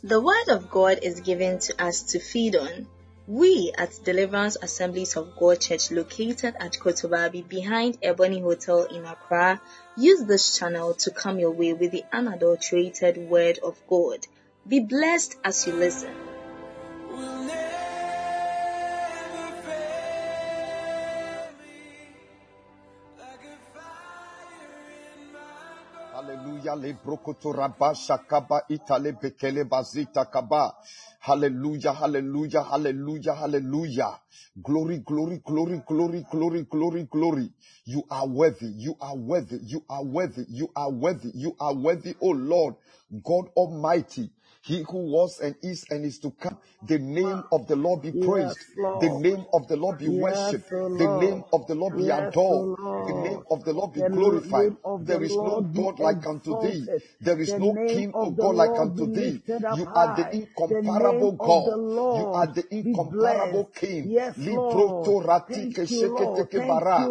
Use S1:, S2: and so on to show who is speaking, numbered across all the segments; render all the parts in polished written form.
S1: The Word of God is given to us to feed on. We at Deliverance Assemblies of God Church, located at Kotobabi behind Ebony Hotel in Accra, use this channel to come your way with the unadulterated Word of God. Be blessed as you listen.
S2: Hallelujah, le brokoto rabasha kaba itale bekele bazita kaba. Hallelujah, hallelujah, hallelujah, hallelujah. Glory, glory, glory, glory, glory, glory, glory. You are worthy, you are worthy, you are worthy, you are worthy, you are worthy, O Lord, God Almighty. He who was and is to come. The name of the Lord be praised. The name of the Lord be worshipped. The name of the Lord be adored. The name of the Lord be glorified. There is no God like unto thee. There is no King of God like unto thee. You are the incomparable God. You are the incomparable King. Libroto ratike sheketeke bara.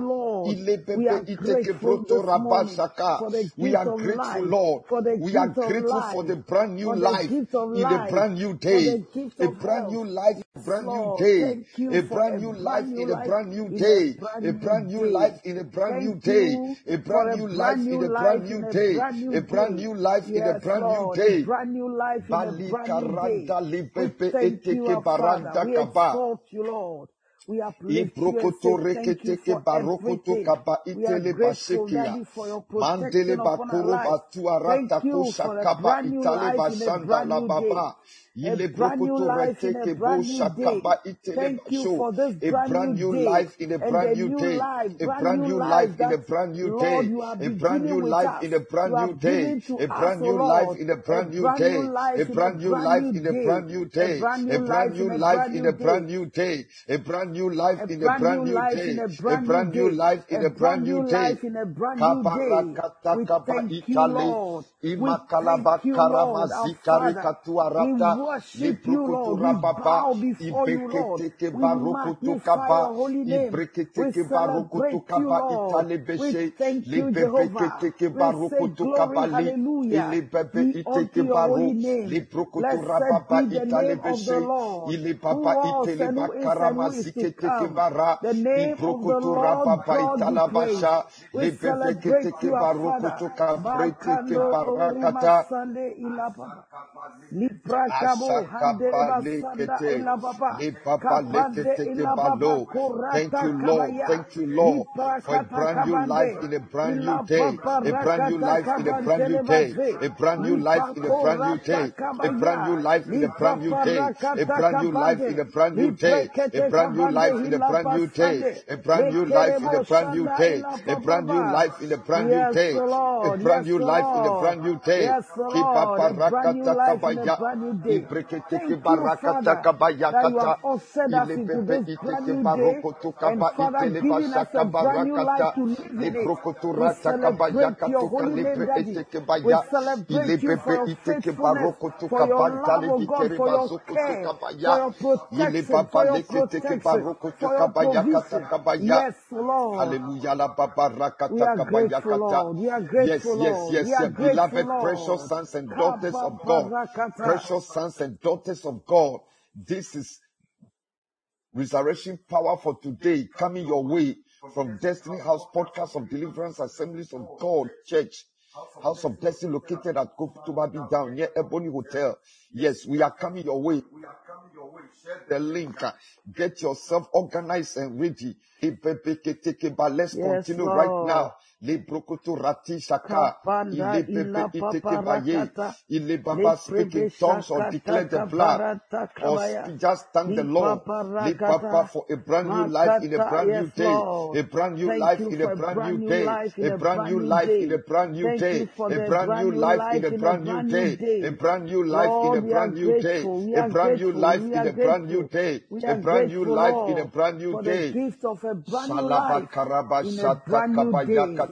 S2: We are grateful, Lord. We are grateful for the brand new life in a brand new day. A brand new life, a brand new day. A brand new life in a brand new day. A brand new life in a brand new day. A brand new life in a brand new day. A brand new life in a brand new day. Bali karanda lipepe eteke baranda kaba.
S3: We uplift you and say thank you for everything. We are grateful, Daddy, for your protection upon our life. Thank you for a brand new life in a brand new day. A brand new life in a brand new day. Thank you for this brand new
S2: life
S3: day.
S2: in a brand new day. A brand new life in a brand new day. A brand new life in a brand new day. A brand new life in a brand new day. A brand new life in a brand new day. A brand new life in a brand new day. A brand new life in a brand new day. A brand new life in a brand new day.
S3: We thank you, Lord. We thank you, Lord, our Father. We worship you, Lord. We bow before you, Lord. We magnify your holy name. We celebrate you, Lord. We thank you, Jehovah. We say glory, hallelujah, be unto your holy name. Blessed be the name of the Lord, who was and who is and who is to come. The name of the Lord God be praised. We celebrate you, our Father. Bakando Rima Sande Ilapa. Liprakabo Handereba Sanda Ilapapa. Kapande Ilapapa Korata Kabaya.
S2: Thank you, Lord, for a brand new life in a brand new day. A brand new life in a brand new day. A brand new life in a brand new day. A brand new life in a brand new day. A brand new life in a brand new day. A brand new life in a brand new day. A brand new life in a brand new day. A brand new life in a brand new day. A brand new life in a brand new day.
S3: Yes, Lord. A brand new life in a brand new day. Thank you, Father, that you have ushered us into this brand new day. And Father, giving us a brand new life to live in it. We celebrate your holy name, Daddy. We celebrate you for your faithfulness, for your love, oh God, for your care, for your protection, for your provision. Yes, Lord.
S2: Hallelujah.
S3: We are grateful, Lord. We are grateful, Lord.
S2: Yes.
S3: We are grateful,
S2: Beloved,
S3: Lord.
S2: precious sons and daughters of God. Precious sons and daughters of God. This is Resurrection Power for today, coming your way from Destiny House Podcast of Deliverance Assemblies of God Church. House of Destiny located at Kotobabi down near Ebony Hotel. Yes, we are coming your way. Share the link. Get yourself organized and ready. Let's continue right now. Lebrokoto rati shaka. Ile baba speak in tongues or declare the blood. Or just thank the Lord. Le papa for a brand new life in a brand new day. A brand new life in a brand new day. A brand new life in a brand new day. A brand new life in a brand new day. A brand new life in a brand new day. A brand new life in a brand new day. A brand new life in a brand new day.
S3: Gift of a brand new life in a brand new day.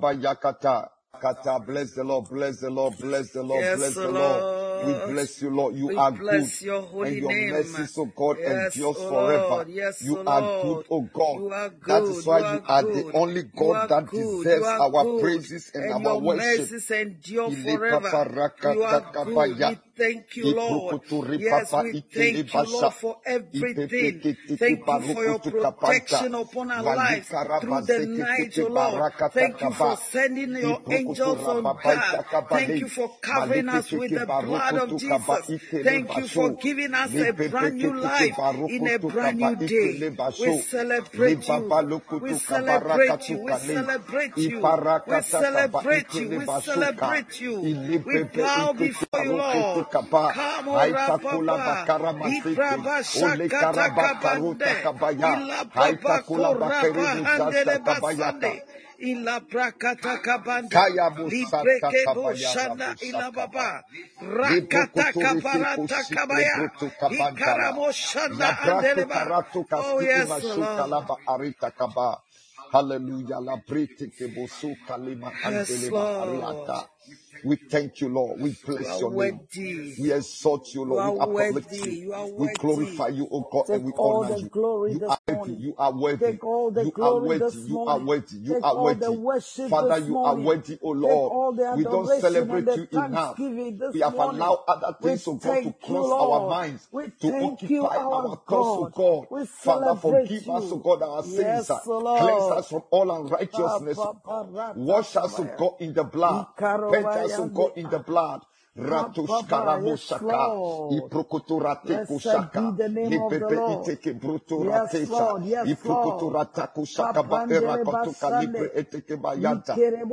S2: Bless the Lord, bless the Lord, bless the Lord,
S1: Yes,
S2: bless the
S1: Lord.
S2: Lord. We bless you, Lord. You are good.
S1: Your holy
S2: And your
S1: name.
S2: mercies, oh God,
S1: Yes,
S2: endures
S1: oh
S2: forever.
S1: Lord. Yes,
S2: You
S1: oh
S2: are
S1: Lord.
S2: good, oh God.
S1: You are
S2: That
S1: good.
S2: is why you are
S1: good.
S2: the only God that deserves our praises and our
S1: your
S2: worship.
S1: mercies endure forever. You are good. We
S3: thank you, Lord. Yes, we thank you, Lord, for everything. Thank you for your protection upon our lives through the night, oh Lord. Thank you for sending your angels on guard. Thank you for covering us with the blood of Jesus. Thank you for giving us a brand new life in a brand new day. We celebrate you. We celebrate you. We celebrate you. We celebrate you. We celebrate you. We bow before you, Lord. Come on, Rapapa. Ibraba Shakata Kabande. Ila Papa Koraba Handele Basande. Ila Prakata Kabande. Libreke Boshanda Ila Baba. Rakata Kabarata Kabaya. Ikaramo Shanda Andele Ba. Oh, yes, Lord.
S2: Hallelujah. La brete ke bosu kalima andele bahariata. We thank you, Lord. We bless your name. We exalt you, Lord. We uplift you. We glorify you, O God, and we honor you. You are worthy. You are worthy. You are worthy. You are worthy. You are worthy. Father, you are worthy, O Lord. We don't celebrate you enough. We have allowed other things, O God, to cross our minds, to occupy our thoughts, O God. Father, forgive us, O God, our sins. Cleanse us from all unrighteousness. Wash us, O God, in the blood. Purge us, O God, in the blood. Ratush karamushaka, iprokuturate kushaka, libebe iteke bruturatesa, iprokuturataku shakaba erakotuka libre eteke bayanta.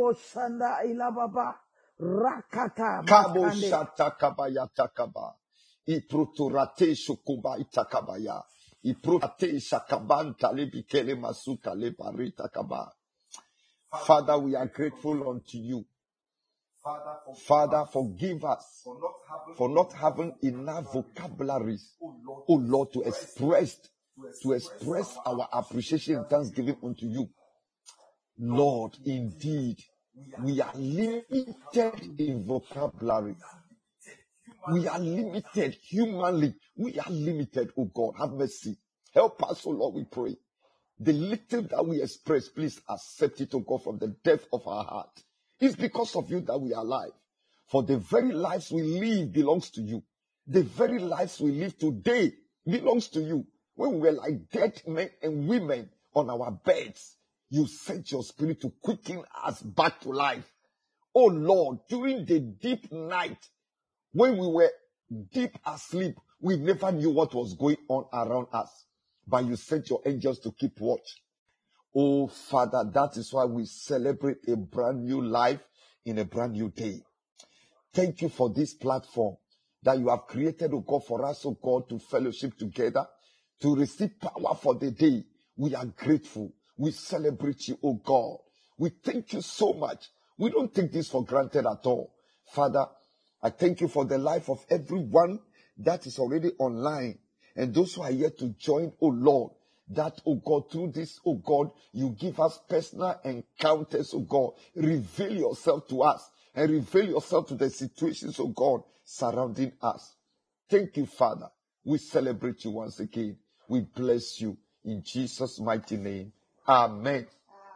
S2: Kabo shata kabayata kaba, ipruturate shukuba itakabaya, iprurate shakabanta libikele masuka lebarita kaba. Father, we are grateful unto you. Father, forgive us for not having enough vocabularies, oh Lord, to express our appreciation and thanksgiving unto you. Lord, indeed, we are limited in vocabulary. We are limited humanly. We are limited, oh God. Have mercy. Help us, oh Lord, we pray. The little that we express, please accept it, oh God, from the depth of our heart. It's because of you that we are alive. For the very lives we live belongs to you. The very lives we live today belongs to you. When we were like dead men and women on our beds, you sent your spirit to quicken us back to life. Oh Lord, during the deep night, when we were deep asleep, we never knew what was going on around us. But you sent your angels to keep watch. Oh, Father, that is why we celebrate a brand new life in a brand new day. Thank you for this platform that you have created, oh God, for us, oh God, to fellowship together, to receive power for the day. We are grateful. We celebrate you, oh God. We thank you so much. We don't take this for granted at all. Father, I thank you for the life of everyone that is already online and those who are yet to join, oh Lord. That, oh God, through this, oh God, you give us personal encounters, oh God. Reveal yourself to us and reveal yourself to the situations, oh God, surrounding us. Thank you, Father. We celebrate you once again. We bless you in Jesus' mighty name. Amen.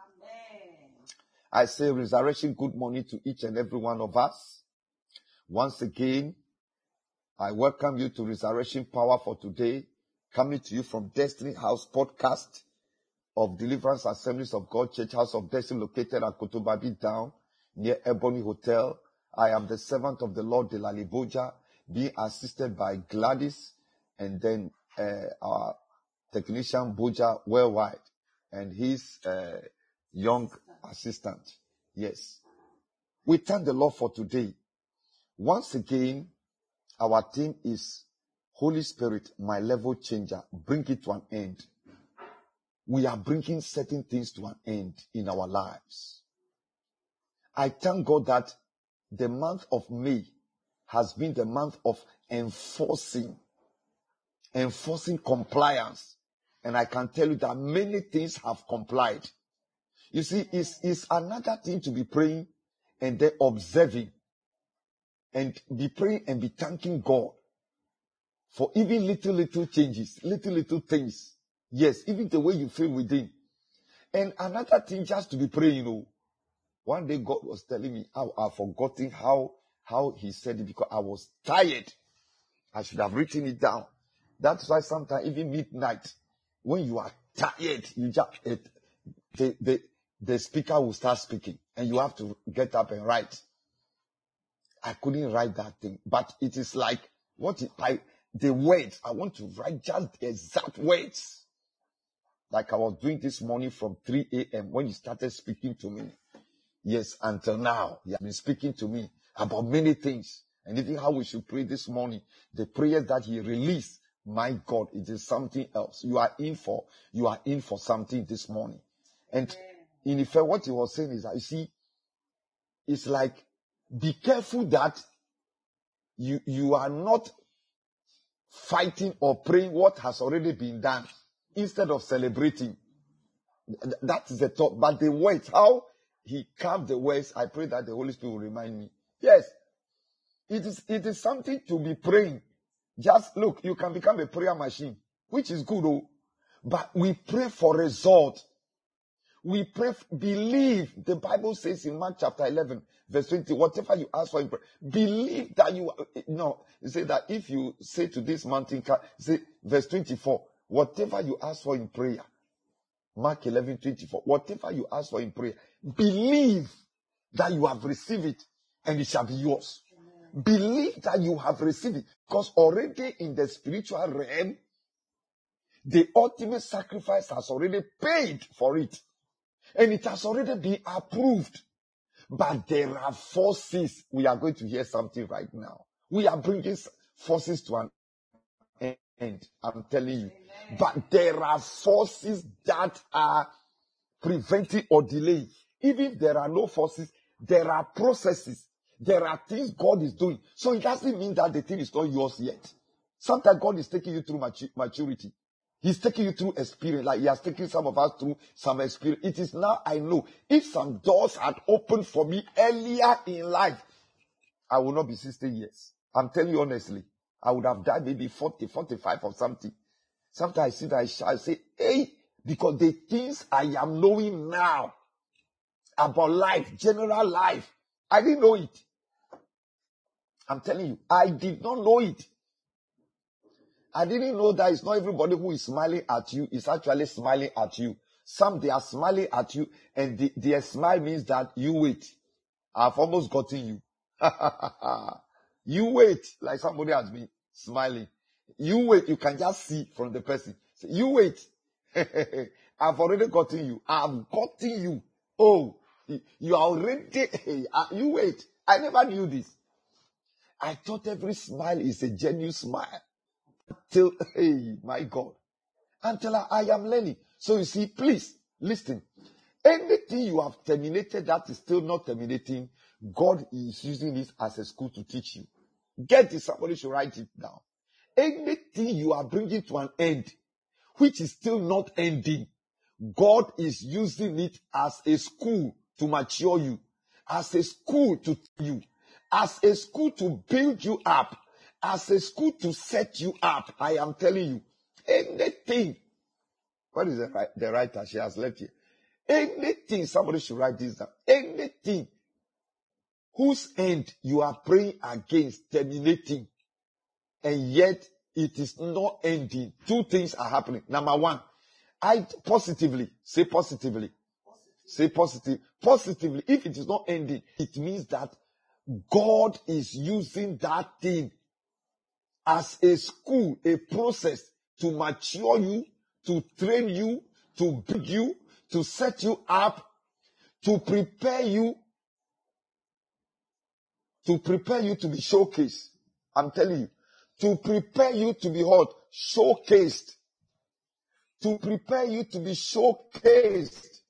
S2: I say resurrection, good morning to each and every one of us. Once again, I welcome you to Resurrection Power for today. Coming to you from Destiny House Podcast of Deliverance Assemblies of God Church House of Destiny located at Kotobabi Down near Ebony Hotel. I am the servant of the Lord, Delali Boja, being assisted by Gladys and then our technician Boja Worldwide and his young assistant. Yes. We thank the Lord for today. Once again, our theme is Holy Spirit, my level changer, bring it to an end. We are bringing certain things to an end in our lives. I thank God that the month of May has been the month of enforcing compliance. And I can tell you that many things have complied. You see, it's another thing to be praying and then observing and be praying and be thanking God for even little changes, little things. Yes, even the way you feel within. And another thing just to be praying, One day God was telling me how I've forgotten how how he said it because I was tired. I should have written it down. That's why sometimes even midnight, when you are tired, you just the speaker will start speaking and you have to get up and write. I couldn't write that thing, but it is like the words. I want to write just the exact words. Like I was doing this morning from 3 a.m. when he started speaking to me. Yes, until now, he has been speaking to me about many things. And even how we should pray this morning, the prayers that he released, my God, it is something else. You are in for something this morning. And in effect, what he was saying is that, you see, it's like, be careful that you are not fighting or praying what has already been done instead of celebrating. That is the thought. But the words, how he carved the words, I pray that the Holy Spirit will remind me. Yes, it is something to be praying. Just look, you can become a prayer machine, which is good, but we pray for result. We pray, believe. The Bible says in Mark chapter 11, verse 20, whatever you ask for in prayer, believe that you, it says that if you say to this mountain, say, verse 24, whatever you ask for in prayer, Mark 11, 24, whatever you ask for in prayer, believe that you have received it and it shall be yours. Believe that you have received it because already in the spiritual realm, the ultimate sacrifice has already paid for it. And it has already been approved. But there are forces. We are going to hear something right now. We are bringing forces to an end. I'm telling you. But there are forces that are preventing or delaying. Even if there are no forces, there are processes. There are things God is doing. So it doesn't mean that the thing is not yours yet. Sometimes God is taking you through maturity. He's taking you through experience, like he has taken some of us through some experience. It is now I know. If some doors had opened for me earlier in life, I will not be 60 years. I'm telling you honestly. I would have died maybe 40, 45 or something. Sometimes I see that I say, hey, because the things I am knowing now about life, general life, I didn't know it. I'm telling you, I did not know it. I didn't know that it's not everybody who is smiling at you is actually smiling at you. Some, they are smiling at you, and their smile means that you wait. I've almost gotten you. You wait, like somebody has been smiling. You wait, you can just see from the person. So you wait. I've already gotten you. I've gotten you. Oh, you are already, you wait. I never knew this. I thought every smile is a genuine smile. Till, hey, my God. Until I am learning. So you see, please, listen. Anything you have terminated that is still not terminating, God is using it as a school to teach you. Get it, somebody should write it down. Anything you are bringing to an end, which is still not ending, God is using it as a school to mature you, as a school to teach you, as a school to build you up, as a school to set you up. I am telling you, anything. What is the writer? She has left here. Anything, somebody should write this down. Anything whose end you are praying against terminating, and yet it is not ending. Two things are happening. Number one, say positively. Say positive. Positively, if it is not ending, it means that God is using that thing as a school, a process to mature you, to train you, to build you, to set you up, to prepare you to be showcased. I'm telling you, to prepare you to be what? Showcased. To prepare you to be showcased.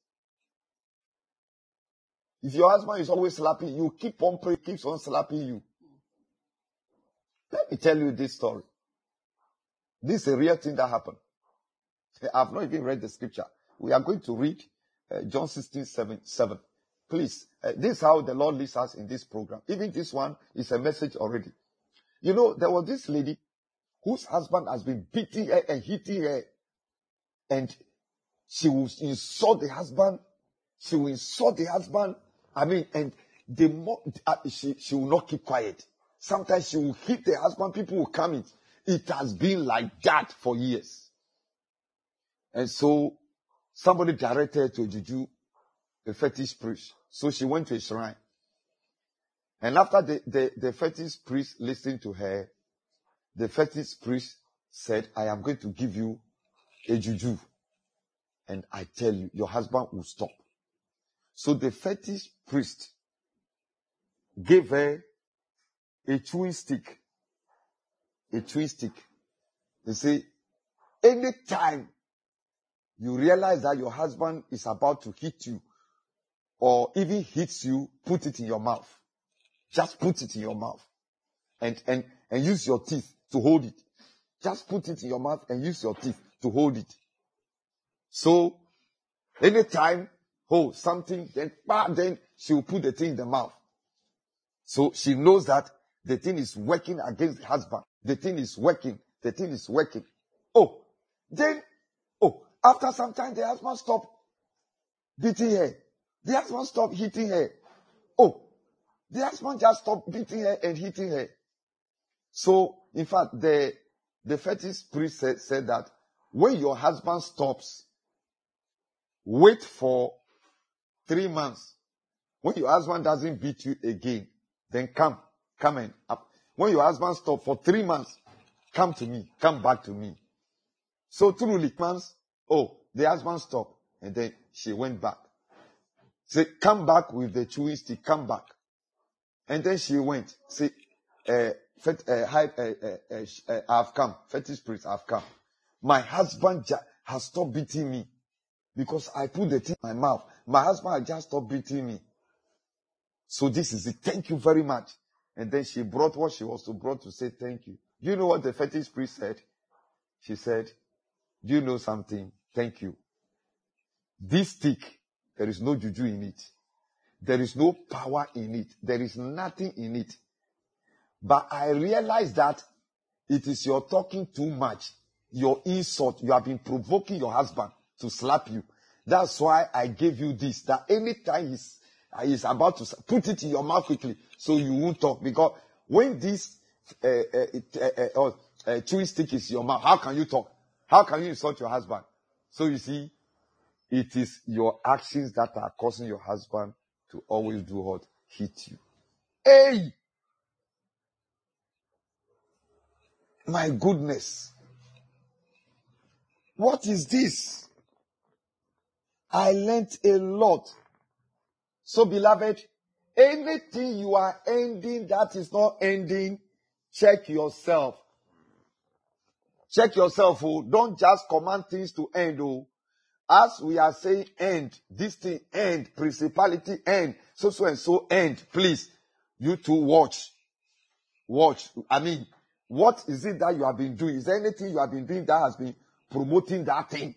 S2: If your husband is always slapping you, keep on praying, keeps on slapping you. Let me tell you this story. This is a real thing that happened. I've not even read the scripture. We are going to read John 16:7. Please, this is how the Lord leads us in this program. Even this one is a message already. You know, there was this lady whose husband has been beating her and hitting her. And she will insult the husband. She will insult the husband. And the more she will not keep quiet. Sometimes she will hit the husband. People will come in. It has been like that for years. And so somebody directed her to juju, a fetish priest. So she went to a shrine. And after the fetish priest listened to her, the fetish priest said, I am going to give you a juju. And I tell you, your husband will stop. So the fetish priest gave her a chewing stick. A chewing stick. They say, anytime you realize that your husband is about to hit you, or even hits you, put it in your mouth. Just put it in your mouth. And use your teeth to hold it. Just put it in your mouth and use your teeth to hold it. So, anytime, something, then she will put the thing in the mouth. So she knows that the thing is working against the husband. The thing is working. The thing is working. After some time, the husband stopped beating her. The husband stopped hitting her. The husband just stopped beating her and hitting her. So, in fact, the fetish priest said that when your husband stops, wait for 3 months. When your husband doesn't beat you again, then come and up. When your husband stops for 3 months, come to me, come back to me. So truly, months, the husband stopped, and then she went back. Say, come back with the chewing stick, come back. And then she went. Say, I've come. Fetish priest, I've come. My husband has stopped beating me because I put the thing in my mouth. My husband has just stopped beating me. So this is it. Thank you very much. And then she brought what she was brought to say thank you. Do you know what the fetish priest said? She said, do you know something? Thank you. This stick, there is no juju in it. There is no power in it. There is nothing in it. But I realize that it is your talking too much. Your insult. You have been provoking your husband to slap you. That's why I gave you this. That anytime he's about to put it in your mouth quickly so you won't talk. Because when this chewing stick is in your mouth, how can you talk? How can you insult your husband? So you see, it is your actions that are causing your husband to always do what? Hit you. Hey! My goodness. What is this? I learned a lot. So beloved, anything you are ending that is not ending, check yourself. Check yourself. Don't just command things to end. As we are saying end, this thing end, principality end, so and so end. Please, you two watch. Watch. I mean, what is it that you have been doing? Is there anything you have been doing that has been promoting that thing?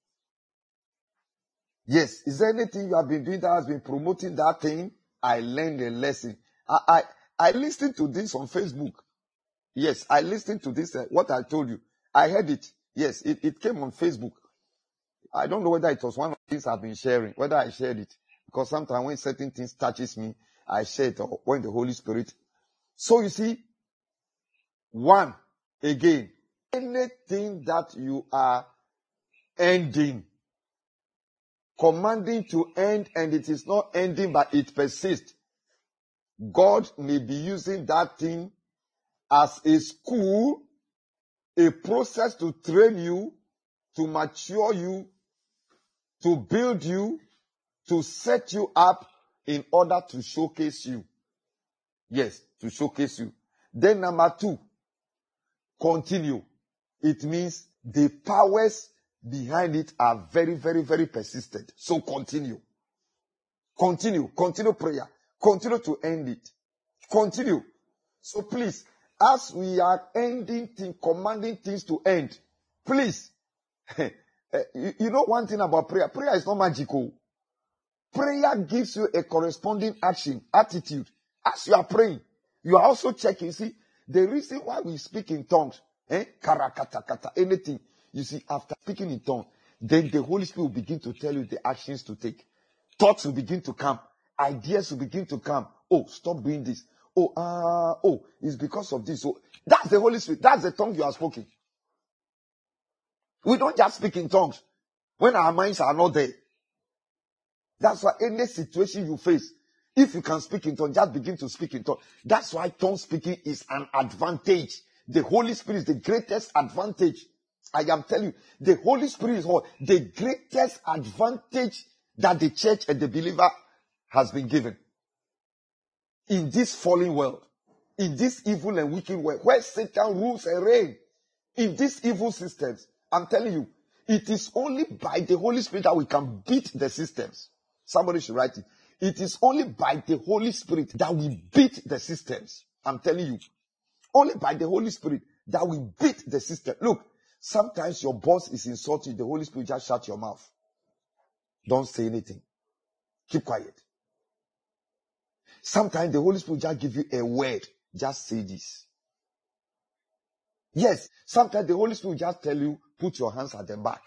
S2: Yes. Is there anything you have been doing that has been promoting that thing? I learned a lesson. I listened to this on Facebook. Yes, I listened to this, what I told you. I heard it. Yes, it came on Facebook. I don't know whether it was one of the things I've been sharing, whether I shared it. Because sometimes when certain things touches me, I share it, or when the Holy Spirit. So you see, one, again, anything that you are ending, commanding to end, and it is not ending, but it persists, God may be using that thing as a school, a process to train you, to mature you, to build you, to set you up in order to showcase you. Yes, to showcase you. Then number 2, continue. It means the powers behind it are very, very, very persistent. So continue. Continue. Continue prayer. Continue to end it. Continue. So please, as we are ending things, commanding things to end, please, you know one thing about prayer. Prayer is not magical. Prayer gives you a corresponding attitude. As you are praying, you are also checking. See, the reason why we speak in tongues, karakata, anything, you see, after speaking in tongues, then the Holy Spirit will begin to tell you the actions to take. Thoughts will begin to come. ideas will begin to come. Oh, stop doing this. Oh, it's because of this. So that's the Holy Spirit. That's the tongue you are speaking. We don't just speak in tongues when our minds are not there. That's why any situation you face, if you can speak in tongues, just begin to speak in tongues. That's why tongue speaking is an advantage. The Holy Spirit is the greatest advantage. I am telling you, the Holy Spirit is what? The greatest advantage that the church and the believer has been given. In this fallen world, in this evil and wicked world, where Satan rules and reigns, in these evil systems, I'm telling you, it is only by the Holy Spirit that we can beat the systems. Somebody should write it. It is only by the Holy Spirit that we beat the systems. I'm telling you. Only by the Holy Spirit that we beat the system. Look, sometimes your boss is insulting you. The Holy Spirit just shut your mouth. Don't say anything. Keep quiet. Sometimes the Holy Spirit just give you a word. Just say this. Yes, sometimes the Holy Spirit just tell you, put your hands at the back.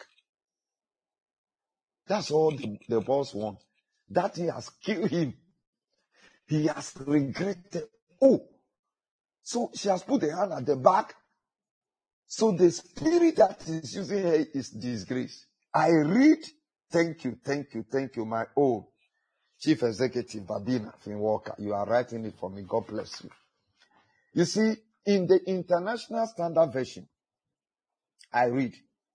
S2: That's all the boss wants. That thing has killed him. He has regretted. Oh, so she has put the hand at the back. So the spirit that is using her is disgrace. I read, thank you, my own Chief Executive Babina Finwalker. You are writing it for me. God bless you. You see, in the International Standard Version, I read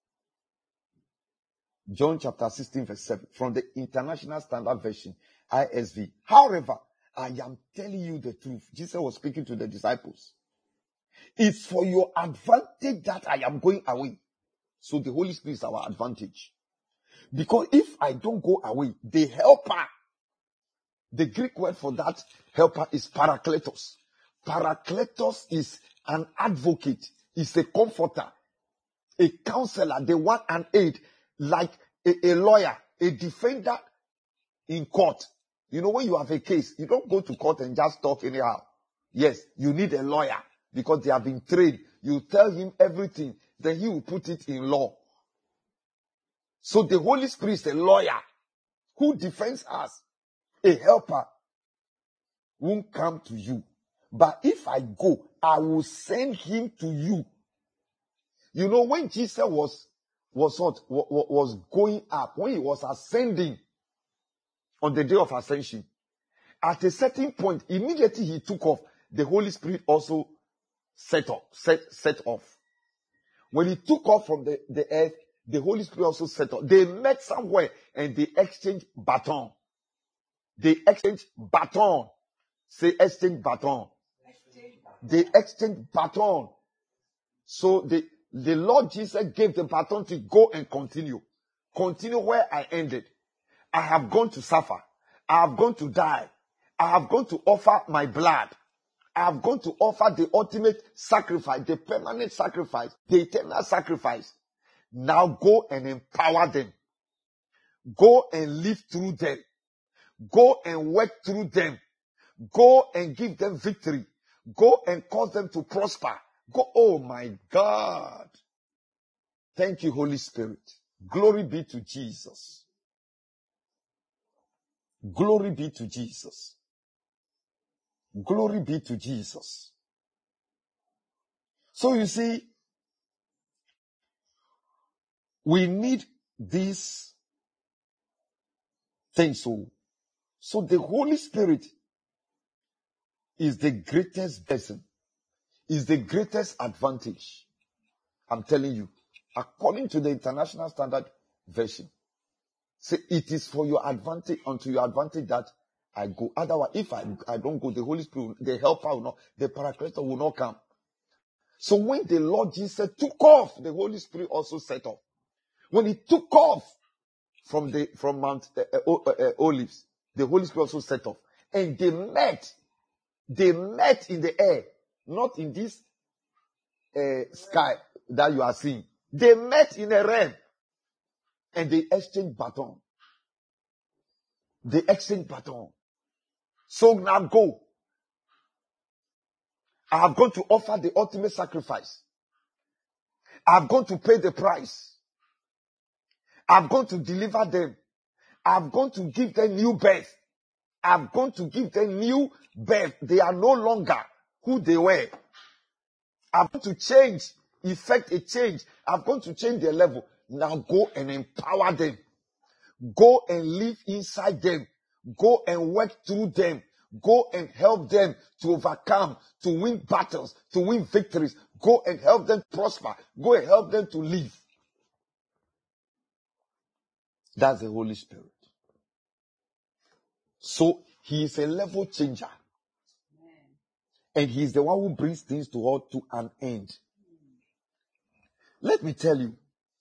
S2: John chapter 16 verse 7 from the International Standard Version, ISV. However, I am telling you the truth. Jesus was speaking to the disciples. It's for your advantage that I am going away. So the Holy Spirit is our advantage. Because if I don't go away, the helper, the Greek word for that helper is parakletos. Parakletos is an advocate, is a comforter, a counselor, the one and aid, like a lawyer, a defender in court. You know, when you have a case, you don't go to court and just talk anyhow. Yes, you need a lawyer because they have been trained. You tell him everything, then he will put it in law. So the Holy Spirit is a lawyer who defends us. A helper won't come to you. But if I go, I will send him to you. You know, when Jesus was going up, when he was ascending on the day of ascension, at a certain point, immediately he took off, the Holy Spirit also set off. When he took off from the earth, the Holy Spirit also set off. They met somewhere and they exchanged baton. They exchanged baton. Say exchange baton. They exchanged baton. So the Lord Jesus gave the baton to go and continue. Continue where I ended. I have gone to suffer. I have gone to die. I have gone to offer my blood. I have gone to offer the ultimate sacrifice, the permanent sacrifice, the eternal sacrifice. Now go and empower them. Go and live through them. Go and work through them. Go and give them victory. Go and cause them to prosper. Go, oh my God. Thank you, Holy Spirit. Glory be to Jesus. Glory be to Jesus. Glory be to Jesus. So you see, we need these things. So the Holy Spirit is the greatest blessing, is the greatest advantage. I'm telling you, according to the International Standard Version, say it is for your advantage, unto your advantage that I go. Otherwise, if I don't go, the Holy Spirit, the helper will not, the Paracletus will not come. So when the Lord Jesus took off, the Holy Spirit also set off. When he took off from Mount Olives, the Holy Spirit also set off. And they met in the air, not in this sky that you are seeing. They met in a realm and they exchanged baton. They exchanged baton. So now go. I have gone to offer the ultimate sacrifice. I have gone to pay the price. I have gone to deliver them. I have gone to give them new birth. I'm going to give them new birth. They are no longer who they were. I'm going to change, effect a change. I'm going to change their level. Now go and empower them. Go and live inside them. Go and work through them. Go and help them to overcome, to win battles, to win victories. Go and help them prosper. Go and help them to live. That's the Holy Spirit. So he is a level changer. And he is the one who brings things to an end. Let me tell you,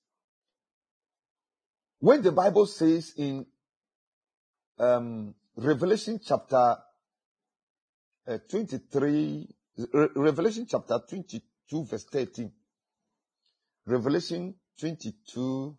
S2: when the Bible says in Revelation chapter 23, Revelation chapter 22 verse 13, Revelation 22,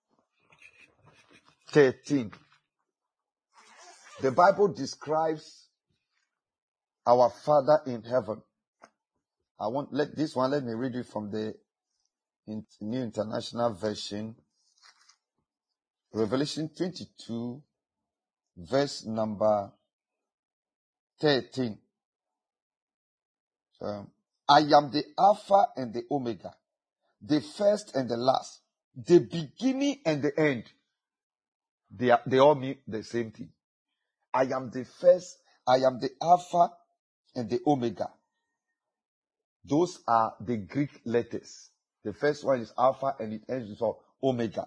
S2: 13, the Bible describes our Father in heaven. Let me read it from the New International Version. Revelation 22, verse number 13. I am the Alpha and the Omega, the first and the last, the beginning and the end. They all mean the same thing. I am the first, I am the Alpha and the Omega. Those are the Greek letters. The first one is Alpha and it ends with Omega.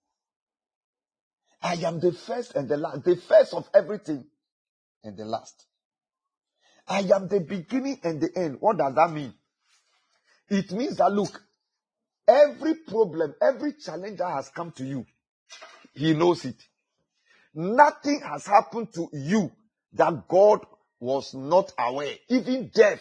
S2: I am the first and the last, the first of everything and the last. I am the beginning and the end. What does that mean? It means that, look, every problem, every challenge that has come to you, he knows it. Nothing has happened to you that God was not aware. Even death.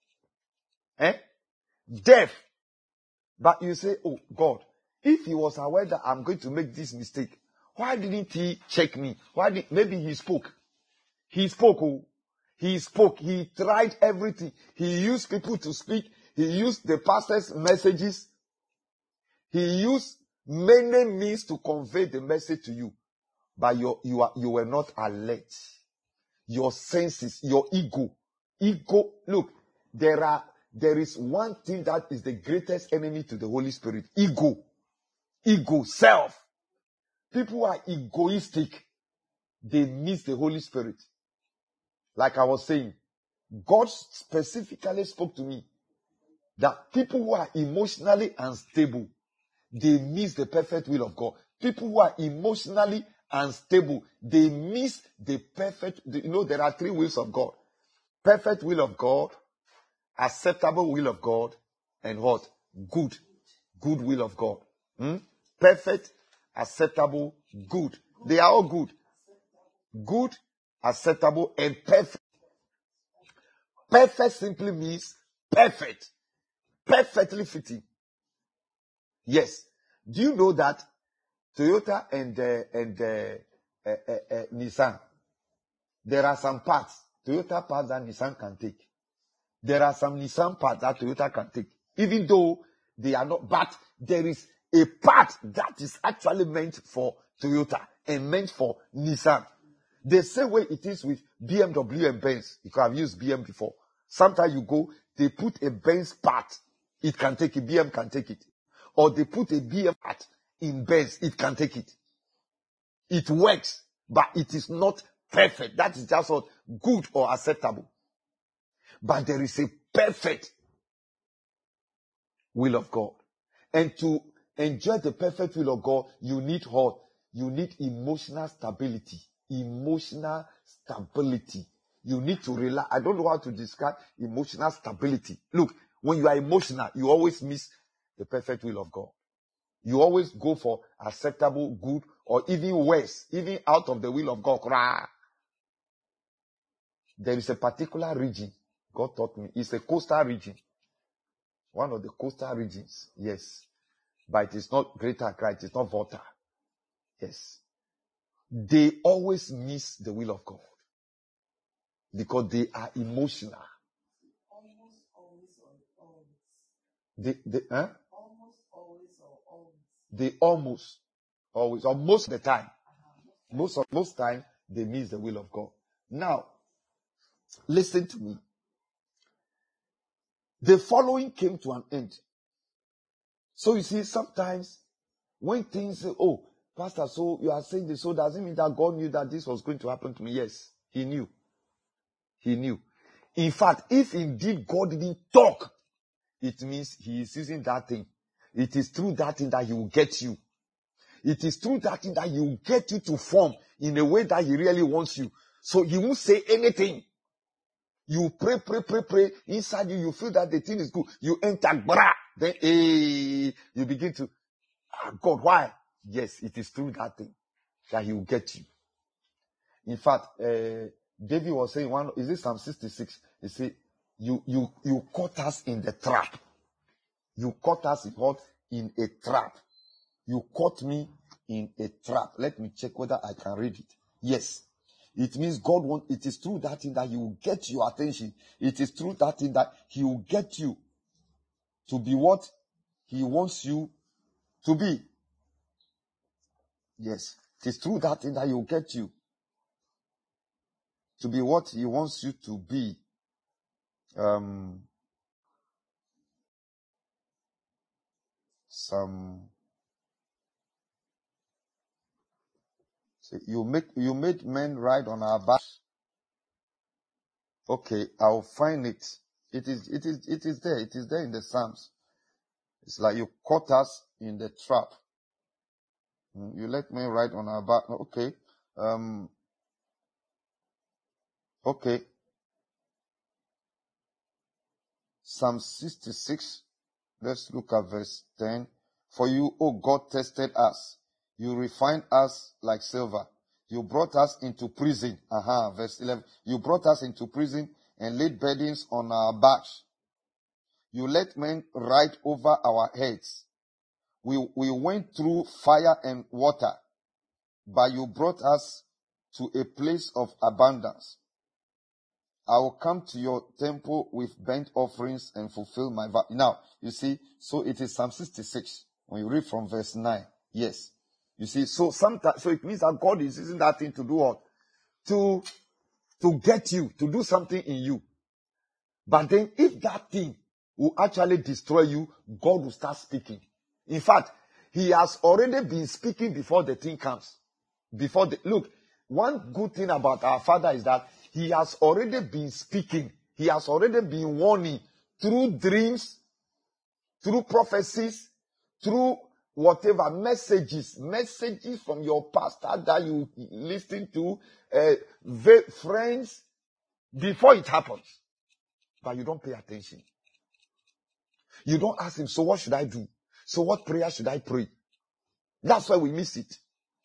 S2: Death. But you say, oh God, if he was aware that I'm going to make this mistake, why didn't he check me? Maybe he spoke. He spoke. He spoke. He tried everything. He used people to speak. He used the pastor's messages. He used many means to convey the message to you. But you were not alert. Your senses, your ego. Look, there is one thing that is the greatest enemy to the Holy Spirit. Ego, self. People are egoistic. They miss the Holy Spirit. Like I was saying, God specifically spoke to me that people who are emotionally unstable, they miss the perfect will of God. People who are emotionally unstable, they miss the perfect, there are three wills of God. Perfect will of God, acceptable will of God, and what? Good will of God. Perfect, acceptable, good. They are all good. Good, acceptable, and perfect. Perfect simply means perfect. Perfectly fitting. Yes. Do you know that Toyota and Nissan, there are some parts, Toyota parts that Nissan can take. There are some Nissan parts that Toyota can take. Even though they are not, but there is a part that is actually meant for Toyota and meant for Nissan. The same way it is with BMW and Benz. You have used BM before. Sometimes you go, they put a Benz part, it can take it, BM can take it. Or they put a BM part in Benz, it can take it. It works, but it is not perfect. That is just what good or acceptable. But there is a perfect will of God. And to enjoy the perfect will of God, you need what? You need emotional stability. Emotional stability. You need to relax. I don't know how to describe emotional stability. Look, when you are emotional, you always miss the perfect will of God. You always go for acceptable, good, or even worse, even out of the will of God. There is a particular region, God taught me. It's a coastal region. One of the coastal regions, yes. But it is not Greater Accra, it is not Volta. Yes. They always miss the will of God. Because they are emotional.
S4: Almost always or always.
S2: Almost
S4: always or always.
S2: They almost, or most of the time. Most time, they miss the will of God. Now, listen to me. The following came to an end. So you see, sometimes when things say, oh, Pastor, so you are saying this, so does it mean that God knew that this was going to happen to me? Yes, he knew. He knew. In fact, if indeed God didn't talk, it means he is using that thing. It is through that thing that he will get you. It is through that thing that he will get you to form in a way that he really wants you. So he won't say anything. You pray. Inside you, you feel that the thing is good. You enter, then you begin to, God, why? Yes, it is through that thing that he will get you. In fact, David was saying, is it Psalm 66? He said, you caught us in the trap. You caught us in a trap. You caught me in a trap. Let me check whether I can read it. Yes. It means it is through that thing that he will get your attention. It is through that thing that he will get you to be what he wants you to be. Yes. It is through that thing that he will get you to be what he wants you to be. You made men ride on our backs. Okay, I'll find it. It is there. It is there in the Psalms. It's like you caught us in the trap. You let men ride on our back. Okay. Okay. Psalm 66. Let's look at verse 10. For you, O God, tested us. You refined us like silver. You brought us into prison. Verse 11. You brought us into prison and laid burdens on our backs. You let men ride over our heads. We went through fire and water, but you brought us to a place of abundance. I will come to your temple with burnt offerings and fulfill my vow. Now, you see, so it is Psalm 66. When you read from verse 9. Yes. You see, so it means that God is using that thing to do what? To get you, to do something in you. But then if that thing will actually destroy you, God will start speaking. In fact, he has already been speaking before the thing comes. Look, one good thing about our Father is that he has already been speaking. He has already been warning through dreams, through prophecies, through whatever messages from your pastor that you listen to, friends, before it happens. But you don't pay attention. You don't ask him, so what should I do? So what prayer should I pray? That's why we miss it.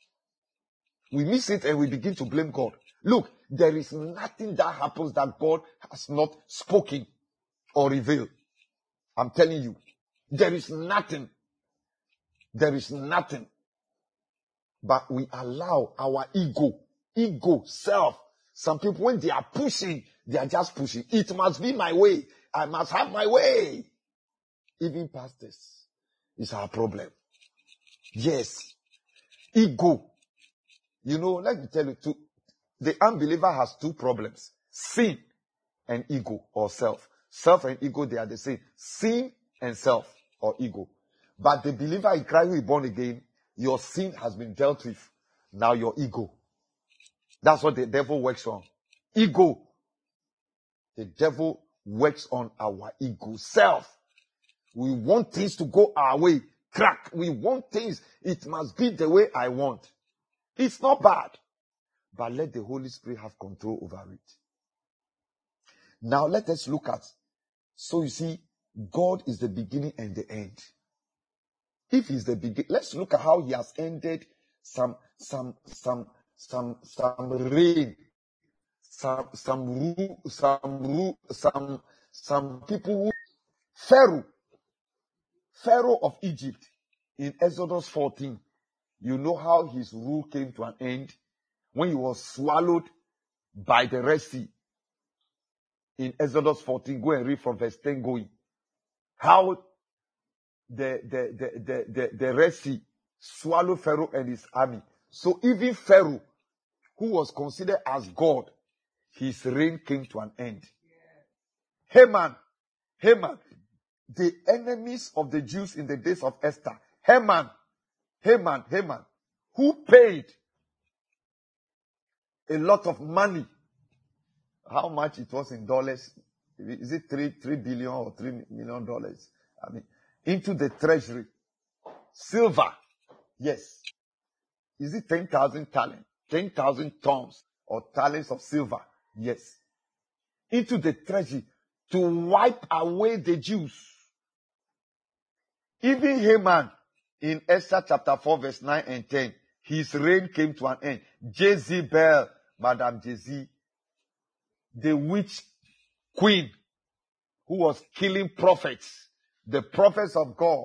S2: We miss it and we begin to blame God. Look, there is nothing that happens that God has not spoken or revealed. I'm telling you. There is nothing. There is nothing. But we allow our ego, self. Some people, when they are pushing, they are just pushing. It must be my way. I must have my way. Even pastors is our problem. Yes. Ego. You know, let me tell you, the unbeliever has two problems. Sin and ego or self. Self and ego, they are the same. Sin and self or ego. But the believer in Christ who is born again, your sin has been dealt with. Now your ego. That's what the devil works on. Ego. The devil works on our ego. Self. We want things to go our way. Crack. We want things. It must be the way I want. It's not bad. But let the Holy Spirit have control over it. Now let us look at. So you see, God is the beginning and the end. If he's the beginning, let's look at how he has ended some reign, some people who, Pharaoh of Egypt in Exodus 14. You know how his rule came to an end when he was swallowed by the Red Sea. In Exodus 14, go and read from verse 10 going. How the Red Sea swallowed Pharaoh and his army. So even Pharaoh, who was considered as God, his reign came to an end. Haman, the enemies of the Jews in the days of Esther. Haman, who paid a lot of money. How much it was in dollars? Is it $3 billion or $3 million? I mean, into the treasury. Silver. Yes. Is it 10,000 talents? 10,000 tons or talents of silver? Yes. Into the treasury to wipe away the Jews. Even Haman in Esther chapter 4 verse 9 and 10, his reign came to an end. Jezebel, Madame Jezebel, the witch queen who was killing prophets, the prophets of God,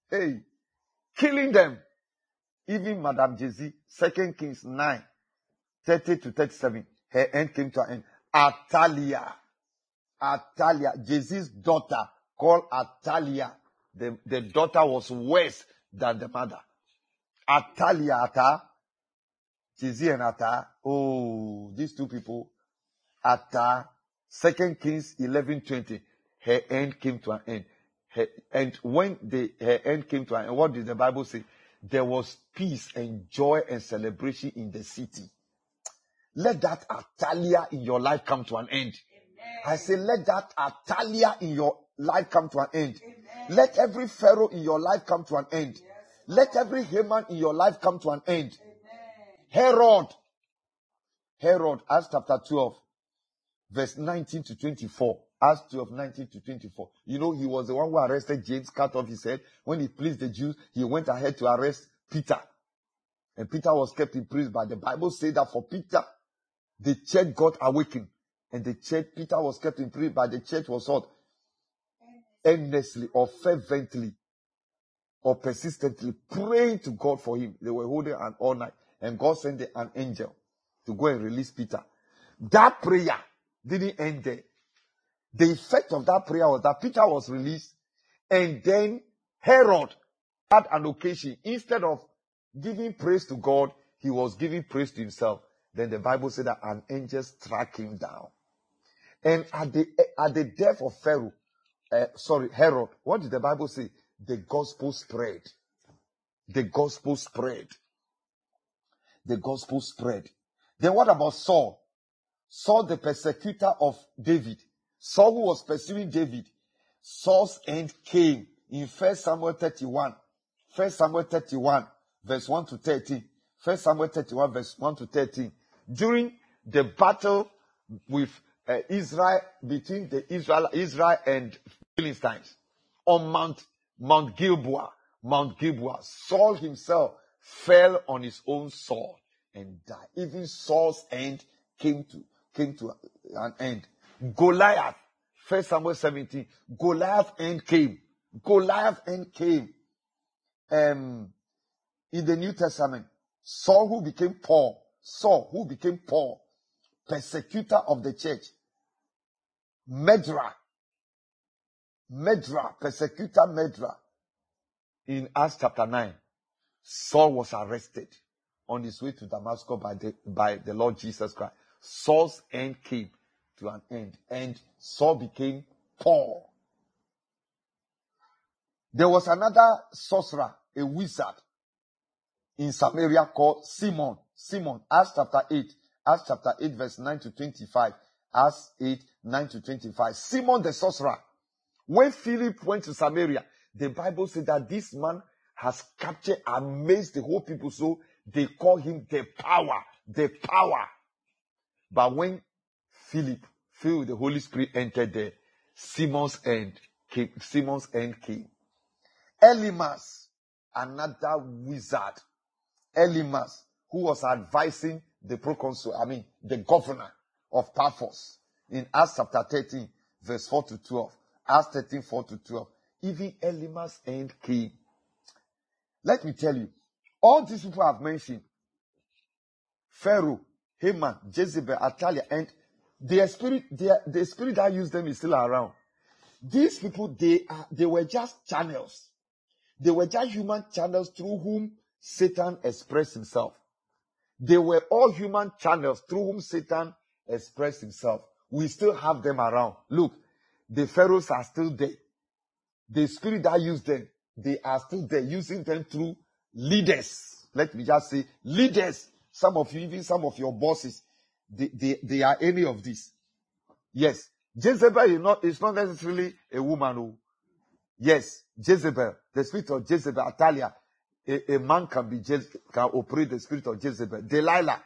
S2: killing them. Even Madame Jezebel, 2 Kings 9, 30 to 37, her end came to an end. Athaliah, Jezebel's daughter, called Athaliah. The daughter was worse than the mother. Athaliah, Jezebel and Atta. Oh, these two people. Atta, 2 Kings 11:20. Her end came to an end. And when her end came to an end, what did the Bible say? There was peace and joy and celebration in the city. Let that Athaliah in your life come to an end. Amen. I say, let that Athaliah in your life come to an end. Amen. Let every Pharaoh in your life come to an end. Yes. Let every Haman in your life come to an end. Amen. Herod, Acts chapter 12, verse 19 to 24. Acts 12, 19 to 24. You know, he was the one who arrested James, cut off his head. When he pleased the Jews, he went ahead to arrest Peter. And Peter was kept in prison. But the Bible said that for Peter, the church got awakened. And Peter was kept in prison, but the church was what? Earnestly or fervently or persistently praying to God for him. They were holding on all night. And God sent an angel to go and release Peter. That prayer didn't end there. The effect of that prayer was that Peter was released, and then Herod had an occasion. Instead of giving praise to God, he was giving praise to himself. Then the Bible said that an angel struck him down. And at the death of Herod, what did the Bible say? The gospel spread. The gospel spread. The gospel spread. Then what about Saul? Saul, the persecutor of David. Saul, who was pursuing David. Saul's end came in 1 Samuel 31. 1 Samuel 31, verse 1 to 13. 1 Samuel 31, verse 1 to 13. During the battle with Israel, between the Israel and Philistines, on Mount Gilboa, Saul himself fell on his own sword and died. Even Saul's end came to an end. Goliath, 1 Samuel 17, Goliath's end came. In the New Testament, Saul who became Paul, persecutor of the church. Persecutor Medra. In Acts chapter 9, Saul was arrested on his way to Damascus by the Lord Jesus Christ. Saul's end came to an end, and Saul became Paul. There was another sorcerer, a wizard in Samaria called Simon. Acts chapter 8 verse 9 to 25. Acts 8, 9 to 25. Simon the sorcerer. When Philip went to Samaria, the Bible said that this man has captured, amazed the whole people, so they call him the power. But when Philip, filled with the Holy Spirit, entered there, Simon's end came. Elymas, another wizard. Elymas, who was advising the the governor of Paphos, in Acts chapter 13, verse 4 to 12. Acts 13, 4 to 12. Even Elymas' end came. Let me tell you, all these people I've mentioned, Pharaoh, Haman, Jezebel, Athaliah, and the spirit that used them is still around. These people, they were just channels. They were just human channels through whom Satan expressed himself. They were all human channels through whom Satan express himself. We still have them around. Look, the pharaohs are still there. The spirit that used them, they are still there, using them through leaders. Let me just say, leaders. Some of you, even some of your bosses, they are any of these. Yes, Jezebel is not necessarily a woman who. Yes, Jezebel, the spirit of Jezebel, Atalia, a man can operate the spirit of Jezebel. Delilah,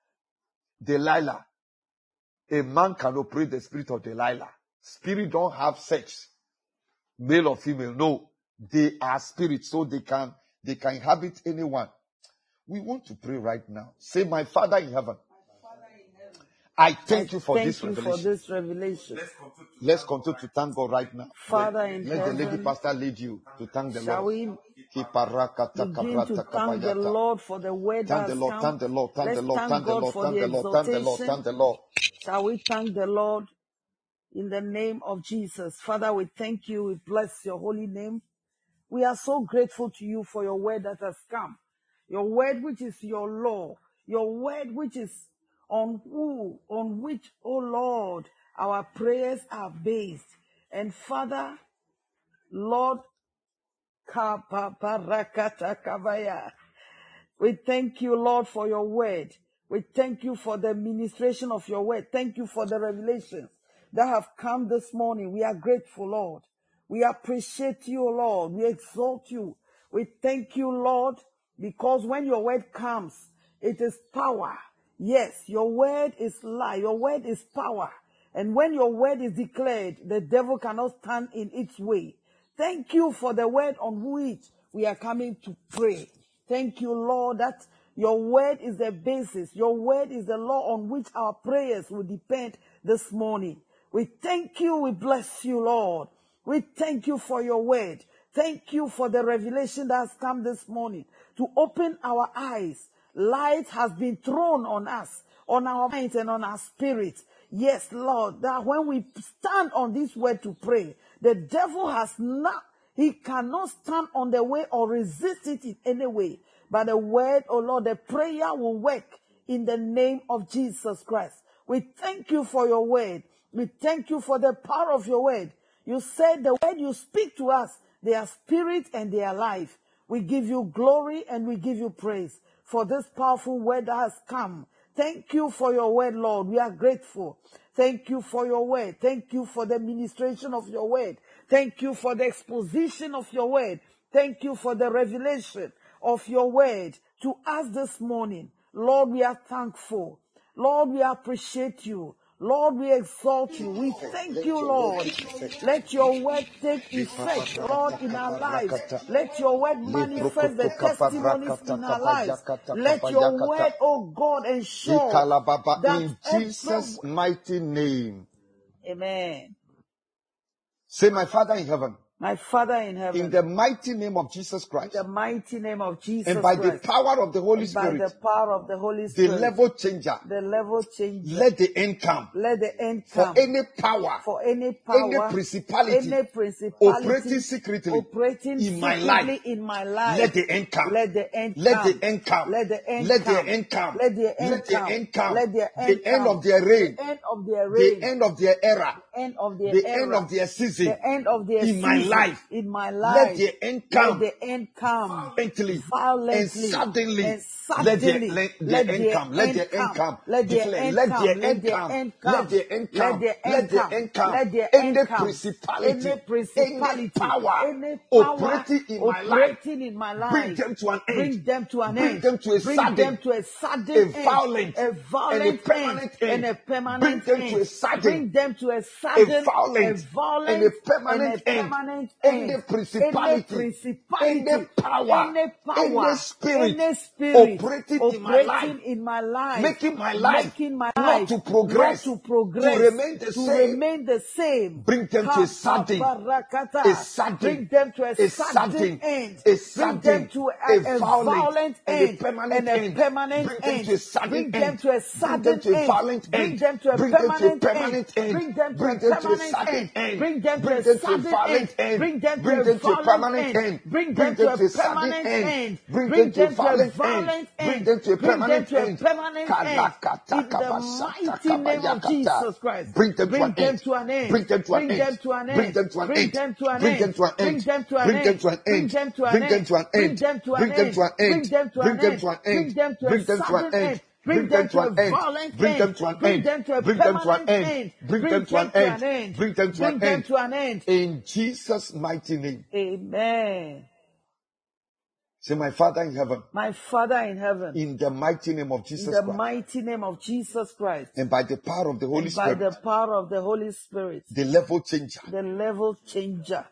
S2: a man can operate the spirit of Delilah. Spirit don't have sex, male or female. No, they are spirits, so they can inhabit anyone. We want to pray right now. Say, my Father in heaven, I thank you for this revelation. Let's continue to thank God right now.
S3: Father in
S2: Let
S3: heaven,
S2: the lady pastor lead you to thank the
S3: shall
S2: Lord.
S3: we begin to thank the Lord for the word that has come?
S2: Thank the Lord, thank the
S3: Let's
S2: Lord,
S3: thank
S2: thank the
S3: God
S2: Lord,
S3: for
S2: thank
S3: the
S2: the Lord, thank the Lord,
S3: exaltation.
S2: thank the Lord.
S3: Shall we thank the Lord in the name of Jesus? Father, we thank you. We bless your holy name. We are so grateful to you for your word that has come. Your word which is your law. Your word which is on which, oh Lord, our prayers are based. And Father, Lord, we thank you, Lord, for your word. We thank you for the ministration of your word. Thank you for the revelations that have come this morning. We are grateful, Lord. We appreciate you, Lord. We exalt you. We thank you, Lord, because when your word comes, it is power. Yes, your word is life. Your word is power. And when your word is declared, the devil cannot stand in its way. Thank you for the word on which we are coming to pray. Thank you, Lord, that your word is the basis. Your word is the law on which our prayers will depend this morning. We thank you. We bless you, Lord. We thank you for your word. Thank you for the revelation that has come this morning to open our eyes. Light has been thrown on us, on our minds and on our spirits. Yes, Lord, that when we stand on this word to pray, the devil he cannot stand on the way or resist it in any way. But the word, oh Lord, the prayer will work in the name of Jesus Christ. We thank you for your word. We thank you for the power of your word. You said the word you speak to us, they are spirit and they are life. We give you glory and we give you praise for this powerful word that has come. Thank you for your word, Lord. We are grateful. Thank you for your word. Thank you for the ministration of your word. Thank you for the exposition of your word. Thank you for the revelation of your word to us this morning. Lord, we are thankful. Lord, we appreciate you. Lord, we exalt you. We thank you, Lord. Let your word take effect, Lord, in our lives. Let your word manifest the testimonies in our lives. Let your word, oh God, ensure that
S2: in Jesus' mighty name.
S3: Amen.
S2: Say, my Father in heaven.
S3: My Father in heaven.
S2: In the mighty name of Jesus Christ.
S3: In the mighty name of Jesus
S2: and by
S3: Christ.
S2: the power of the Holy Spirit.
S3: By the power of the Holy Spirit.
S2: The level changer.
S3: The level changer.
S2: Let the end come.
S3: Let the end come.
S2: For any power.
S3: For any power.
S2: Any principality.
S3: Any principality.
S2: Operating secretly.
S3: Operating
S2: in my
S3: secretly
S2: life.
S3: in my life.
S2: Let the end come.
S3: Let the end
S2: Let
S3: come.
S2: the end come.
S3: Let the end
S2: Let
S3: come.
S2: the end come.
S3: Let the end
S2: Let the
S3: come.
S2: end come.
S3: Let the end
S2: The end
S3: come.
S2: of their reign.
S3: The end of their reign.
S2: The end of their era.
S3: The end of their
S2: the
S3: era.
S2: end of their season.
S3: The end of their
S2: in
S3: season.
S2: my life.
S3: In my
S2: Let
S3: life.
S2: the end come.
S3: Let the end come.
S2: Violently. And suddenly. Let the end come. Let the end come.
S3: Let the end come.
S2: Let the end come. Let the end come.
S3: Let the end come.
S2: Let the end come. Any principality. Any power. Operating in my life. Bring them to an end.
S3: Bring them to an end.
S2: Bring them to a sudden.
S3: A
S2: violent.
S3: A violent
S2: and a permanent end.
S3: And a permanent
S2: Bring them
S3: end.
S2: to a sudden.
S3: Bring them to a sudden.
S2: A violent. And a permanent end. Any principality. Any power. Any spirit. Operating in my life. Making my life. Not to progress. To remain the same. Bring them to a sudden. A sudden.
S3: Bring them to a sudden end. Bring them to a violent end.
S2: And a permanent end.
S3: Bring them to a sudden end. Bring them to a sudden end. Bring them to a permanent end. Bring them to a permanent end. Bring them to a sudden end. Bring them to a violent end. Bring them to a permanent end. Bring them to a violent end.
S2: Bring them to a permanent end.
S3: In the mighty name of Jesus Christ.
S2: Bring them to an end.
S3: Bring them to an end.
S2: Bring them to an end.
S3: Bring them to an
S2: Bring
S3: end.
S2: them to an
S3: Bring
S2: end.
S3: them to an
S2: Bring
S3: end.
S2: them to an
S3: Bring
S2: end.
S3: them to an
S2: Bring
S3: end.
S2: them to an
S3: Bring them
S2: end.
S3: to an
S2: Bring
S3: end.
S2: them to an
S3: Bring them
S2: end.
S3: to an
S2: Bring
S3: end.
S2: them to an
S3: Bring them
S2: end.
S3: to an
S2: Bring
S3: end.
S2: them to a
S3: Bring them to an
S2: sudden
S3: end.
S2: end.
S3: Bring them to a violent
S2: Bring them
S3: end.
S2: to an
S3: Bring
S2: end.
S3: them to a
S2: Bring them to an
S3: permanent
S2: end.
S3: end.
S2: Bring them to an end. Bring them to
S3: Bring
S2: an
S3: them
S2: end.
S3: to an end.
S2: In Jesus' mighty name.
S3: Amen.
S2: Say, my Father in heaven,
S3: My Father in heaven,
S2: in the mighty name of
S3: in
S2: Jesus
S3: the
S2: Christ,
S3: mighty name of Jesus Christ,
S2: and by the power of the Holy
S3: and by the
S2: Spirit,
S3: power of the Holy Spirit,
S2: the level changer,
S3: the level changer,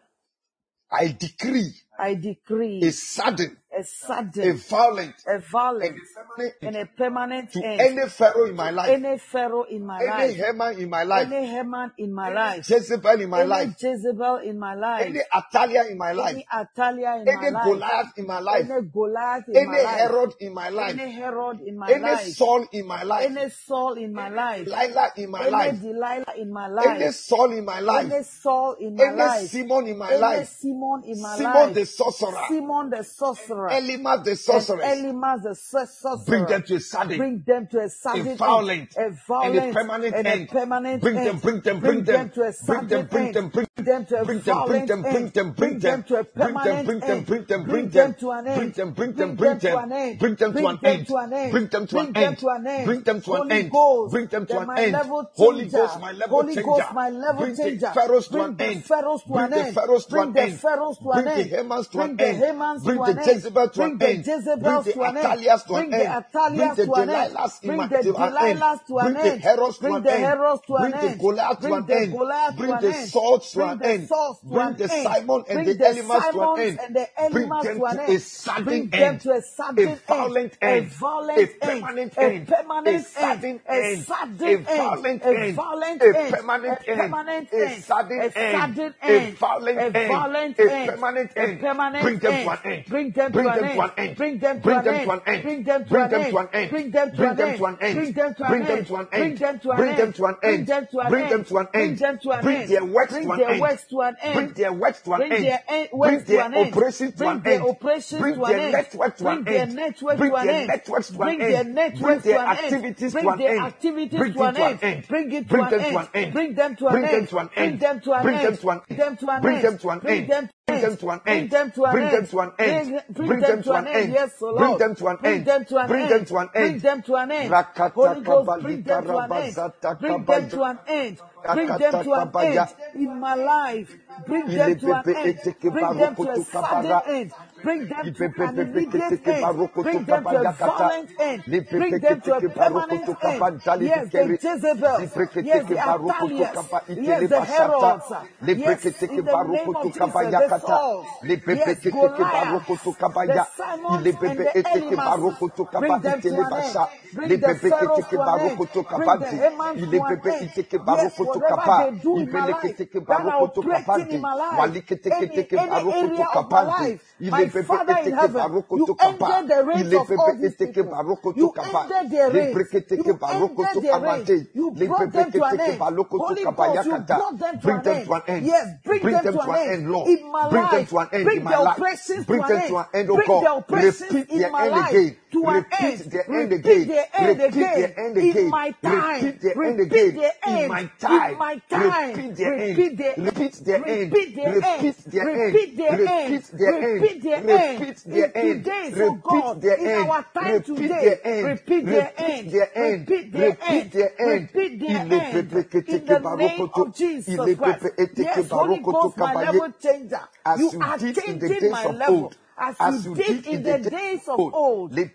S2: I decree
S3: I decree
S2: a sudden,
S3: a
S2: a
S3: sudden,
S2: violent,
S3: a violent,
S2: and
S3: and a permanent
S2: to
S3: end.
S2: any Pharaoh in my life,
S3: Any Pharaoh in my
S2: any
S3: life,
S2: Haman in my life,
S3: any Haman in my life,
S2: Jezebel in my
S3: any
S2: life,
S3: Jezebel in my life,
S2: any Atalia in my life,
S3: any Atalia in my
S2: any
S3: life,
S2: Goliath in my life,
S3: any Goliath in my
S2: any
S3: life,
S2: Herod in my life,
S3: any Herod in my
S2: any
S3: life,
S2: Saul in my life,
S3: any Saul in my life,
S2: Delilah in my
S3: any
S2: life,
S3: Delilah in my
S2: any
S3: life,
S2: Saul in my life,
S3: any Saul in my
S2: any
S3: life,
S2: Simon in my
S3: any
S2: life,
S3: Simon in my
S2: Simon
S3: life,
S2: the sorcerer,
S3: Simon the sorcerer,
S2: Elimas the
S3: and
S2: sorceress,
S3: Elimas the sorcerer.
S2: bring them to a sudden,
S3: Bring them to a sudden
S2: a violent,
S3: end, a violent,
S2: and a permanent
S3: and
S2: end.
S3: a permanent
S2: Bring them,
S3: end.
S2: bring them,
S3: Bring them to a
S2: bring
S3: sudden
S2: them, bring
S3: end.
S2: them, bring
S3: them to a
S2: bring them, bring
S3: violent
S2: them, bring
S3: end.
S2: them,
S3: Bring them to a permanent
S2: bring them,
S3: end.
S2: bring them,
S3: Bring
S2: bring
S3: them
S2: them,
S3: to an
S2: bring
S3: end.
S2: them, bring them,
S3: Bring
S2: bring
S3: them to
S2: them,
S3: an end.
S2: bring them to an
S3: Bring them
S2: end,
S3: to an end.
S2: bring them to an
S3: Bring them
S2: end,
S3: to an end.
S2: bring them to an
S3: Holy
S2: end,
S3: Ghost,
S2: bring them to
S3: they're
S2: an
S3: my
S2: end.
S3: level
S2: Holy
S3: changer.
S2: Ghost, my level
S3: Holy
S2: changer.
S3: Ghost, my level
S2: Bring the
S3: changer.
S2: Pharaohs to
S3: Bring
S2: an
S3: the
S2: end.
S3: Pharaohs to
S2: Bring
S3: an
S2: the
S3: end.
S2: Pharaohs to
S3: Bring
S2: an
S3: the
S2: end.
S3: Pharaohs to
S2: Bring
S3: an
S2: the
S3: end.
S2: Hamans to
S3: Bring
S2: an
S3: the
S2: end.
S3: Hamans
S2: Bring
S3: to
S2: the
S3: an end.
S2: Jezebel to
S3: Bring
S2: an
S3: the
S2: end. Bring
S3: Jezebels
S2: the
S3: to an end.
S2: Atalias to
S3: Bring
S2: an
S3: the
S2: end. Bring
S3: Atalias
S2: the
S3: to an end.
S2: Delilahs
S3: Bring the
S2: to an end.
S3: Delilahs to
S2: Bring
S3: an
S2: the
S3: end.
S2: Herods to
S3: Bring
S2: an
S3: the
S2: end.
S3: Herods to
S2: Bring
S3: an
S2: the
S3: end.
S2: Goliath to
S3: Bring
S2: an
S3: the
S2: end.
S3: Goliath to
S2: Bring
S3: an
S2: the
S3: end.
S2: swords to
S3: Bring
S2: an
S3: the
S2: end.
S3: swords to
S2: Bring
S3: an
S2: the
S3: end.
S2: Simon and
S3: Bring
S2: the
S3: the
S2: Elimas to an
S3: Simons
S2: end.
S3: and the
S2: Bring
S3: Elimas
S2: them
S3: to an
S2: to a
S3: end.
S2: sudden
S3: Bring them
S2: end.
S3: to a
S2: A
S3: sudden end.
S2: violent
S3: A
S2: end. A
S3: violent end.
S2: permanent
S3: A
S2: end. A
S3: permanent end.
S2: sudden
S3: A
S2: end.
S3: sudden
S2: A
S3: end.
S2: violent
S3: A
S2: end.
S3: violent
S2: A
S3: end.
S2: permanent
S3: A
S2: end.
S3: permanent
S2: A
S3: end.
S2: sudden
S3: A
S2: end.
S3: sudden
S2: A
S3: end.
S2: violent
S3: A
S2: end.
S3: violent
S2: A
S3: end.
S2: permanent
S3: A
S2: end.
S3: permanent
S2: Bring them to
S3: end.
S2: an end.
S3: Bring them to
S2: Bring
S3: an
S2: them to
S3: end.
S2: an end.
S3: Bring them to
S2: Bring
S3: an
S2: them
S3: end.
S2: to an end.
S3: Bring them to
S2: Bring
S3: an
S2: them
S3: end.
S2: to an end.
S3: Bring them to
S2: Bring
S3: an
S2: them
S3: end.
S2: to an end.
S3: Bring them to an
S2: Bring them
S3: end.
S2: to an
S3: Bring
S2: end.
S3: them to an
S2: Bring them
S3: end.
S2: to an
S3: Bring
S2: end.
S3: them to an
S2: Bring
S3: end.
S2: them to an
S3: Bring
S2: end.
S3: them to an
S2: Bring
S3: end.
S2: their works
S3: Bring
S2: to an
S3: their
S2: end.
S3: works to an
S2: Bring
S3: end.
S2: their works to an
S3: Bring
S2: end.
S3: their
S2: Bring
S3: works to
S2: their
S3: an end.
S2: operations to
S3: Bring
S2: an
S3: their
S2: end.
S3: operations
S2: Bring
S3: to an
S2: their
S3: end.
S2: network to
S3: Bring
S2: an
S3: their
S2: end.
S3: network
S2: Bring
S3: to an
S2: their
S3: end.
S2: networks to an
S3: Bring their
S2: end. Bring
S3: networks to
S2: their
S3: an end.
S2: activities to
S3: Bring
S2: an
S3: their
S2: end.
S3: activities
S2: Bring
S3: to
S2: it
S3: an
S2: to an
S3: end.
S2: end.
S3: Bring it to
S2: Bring
S3: an
S2: them to
S3: end.
S2: an end.
S3: Bring them to an
S2: Bring them
S3: end.
S2: to an
S3: Bring
S2: end.
S3: them to an
S2: Bring them
S3: end.
S2: to an
S3: Bring
S2: end.
S3: them to an
S2: Bring
S3: end.
S2: them to an
S3: Bring
S2: end.
S3: them
S2: Bring them to an
S3: Bring
S2: end.
S3: them to an
S2: Bring them
S3: end.
S2: to an end.
S3: Bring them to an end. Yes, O
S2: Bring
S3: Lord.
S2: them to an
S3: Bring
S2: end.
S3: them to an
S2: Bring
S3: end.
S2: them to an
S3: Bring
S2: end.
S3: them to an end.
S2: Rakata
S3: Holy Ghost,
S2: kabali
S3: bring them to an end.
S2: karabazata
S3: Bring them
S2: kabaya.
S3: to an end. Bring them to an end in my life. Bring them to an end. Bring them to a sudden end. Bring them to an immediate end. Bring them to a violent end. Bring them to a permanent end. Yes, the Jezebels. Yes, the Atalias. Yes, the Herods. Yes, in the name of Jesus, the Sauls. Yes, Goliath. The Simons and the Elimas. Bring them to an end. Bring the Pharaohs to an end. Bring the Hamans to an end. Yes, whatever they do in my life, that are operating in my life, any area of my life, my Father in heaven, you ended the reigns of all these people. You ended their reigns. You ended their reigns. You brought them to an end. Holy Ghost, you brought them to an end. Yes, bring them to an end in my life. Bring the oppressions to an end. Bring the oppressions in my life to an end. Repeat the end again in my time. Repeat the end in my time. Repeat the end. Repeat the end. Repeat the end. Repeat the end. Repeat the end. Repeat the end. Repeat the end. Today, so God, in our time today, repeat the end. Repeat the end. Repeat the end. In the name of Jesus Christ. Yes, Holy Ghost, my level changer. You are changing my level. As you did in the days of old. Bring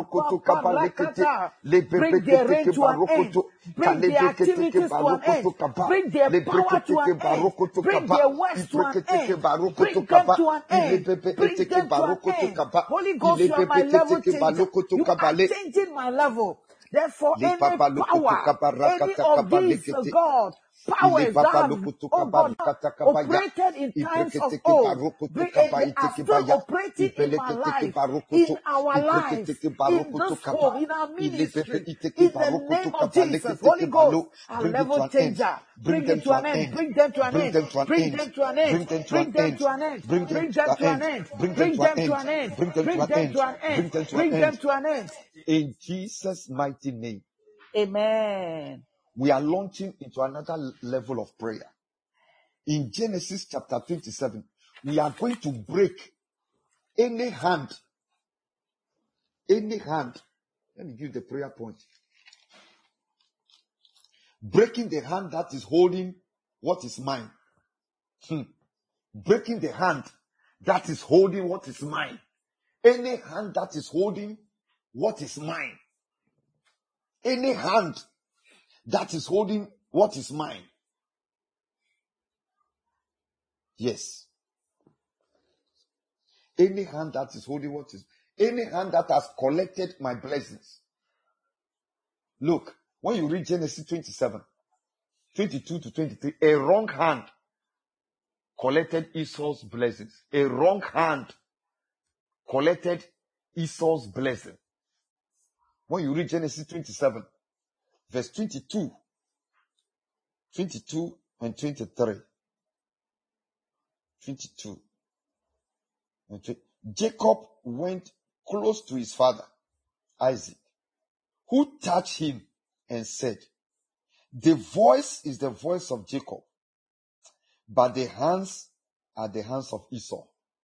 S3: their reign to an end. Bring their activities to an end. Bring their power to an end. Bring their works to an end. Bring them to an end. Bring them to an end. Holy Ghost, you are my level changer. You are changing my level. Therefore, any power, any of these, God, powers that have, oh God, operated in times of old, they are still operating in my life, in our lives, in this home, in our ministry, in the name of Jesus. Holy Ghost, our level changer, bring it to an end, bring them to an end, bring them to an end, bring them to an end, bring them to an end, bring them to an end, bring them to an end, bring them to an end.
S2: In Jesus' mighty name.
S3: Amen.
S2: We are launching into another level of prayer. In Genesis chapter 27, we are going to break any hand. Let me give the prayer point. Breaking the hand that is holding what is mine. Breaking the hand that is holding what is mine. Any hand that is holding what is mine. Any hand that is holding what is mine. Yes. Any hand that is holding what is, any hand that has collected my blessings. Look, when you read Genesis 27, 22 to 23, a wrong hand collected Esau's blessings. A wrong hand collected Esau's blessing. When you read Genesis 27, verse 22 and 23. 22 and 23. Jacob went close to his father, Isaac, who touched him and said, "The voice is the voice of Jacob, but the hands are the hands of Esau."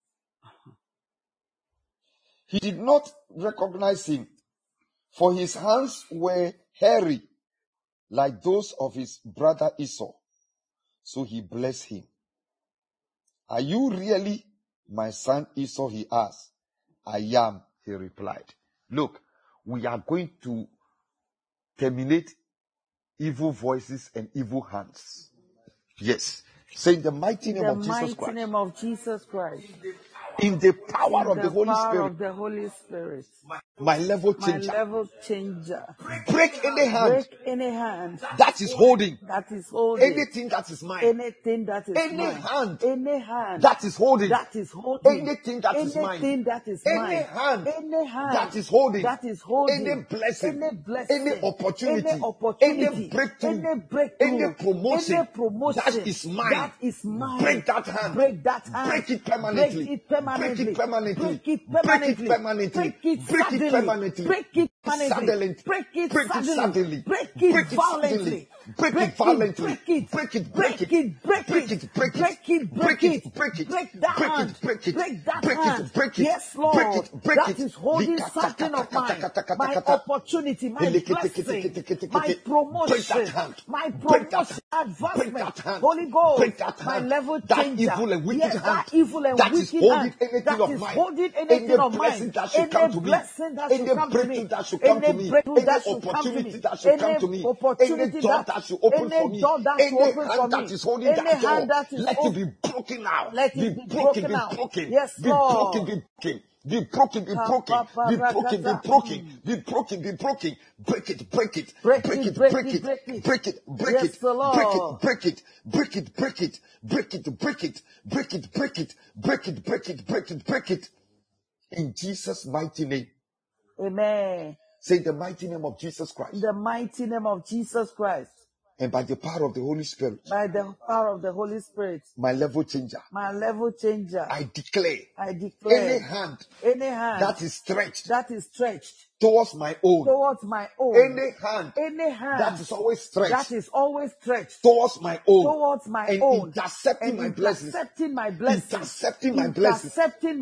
S2: He did not recognize him, for his hands were hairy, like those of his brother Esau. So he blessed him. "Are you really my son Esau?" he asked. "I am," he replied. Look, we are going to terminate evil voices and evil hands. Yes. Say in the mighty name of Jesus Christ.
S3: In the mighty name of Jesus Christ.
S2: In the power of the Holy
S3: power
S2: Spirit.
S3: Of the Holy Spirit.
S2: My level changer.
S3: My level changer.
S2: Break any hand.
S3: Break any hand.
S2: That is holding.
S3: That is holding.
S2: Anything that is mine.
S3: Anything that is
S2: any
S3: mine.
S2: Hand.
S3: Any hand.
S2: That is holding.
S3: That is holding.
S2: Anything that is mine.
S3: Anything that is
S2: any
S3: mine.
S2: Hand.
S3: Any hand.
S2: That is holding.
S3: That is holding.
S2: Any blessing.
S3: Any blessing.
S2: Any opportunity.
S3: Any opportunity.
S2: Any breakthrough.
S3: Any breakthrough.
S2: Any promotion.
S3: Any promotion.
S2: That is mine.
S3: That is mine.
S2: Break that hand.
S3: Break that hand.
S2: Break it permanently.
S3: Break it permanently.
S2: Break it permanently.
S3: Break it permanently.
S2: Break it permanently.
S3: Break it suddenly. Break it suddenly. Break it violently.
S2: Break it violently.
S3: Break it. Break it. Break it. Break it. Break it. Break it. Break that hand. Break that hand.
S2: Break it.
S3: Yes, Lord. That is holding something of mine. My opportunity, my blessing, my promotion, my promotion, advancement. Holy Ghost, my level changer.
S2: Evil and wicked hand.
S3: That evil and wicked hand. That is holding anything of mine. Any blessing that should come to me. Any breakthrough that should come to me. Any opportunity that should open for me. Any hand
S2: that is holding that door. Let it be broken now.
S3: Let it be broken now. Yes,
S2: Be
S3: Lord.
S2: broken. Be broken, be broken, be broken, be broken, be broken, be broken. Break it, break it, break it, break it, break it, break it, break it, break it, break it, break it, break it, break it, break it, break it, break it, break it, break it. In Jesus' mighty name.
S3: Amen.
S2: Say the mighty name of Jesus Christ.
S3: The mighty name of Jesus Christ.
S2: And by the power of the Holy Spirit.
S3: By the power of the Holy Spirit.
S2: My level changer.
S3: My level changer.
S2: I declare.
S3: Any
S2: hand.
S3: That
S2: is stretched.
S3: Towards
S2: my own. Any hand. That is always stretched. Towards my own. Intercepting my blessings. Intercepting my blessings. Intercepting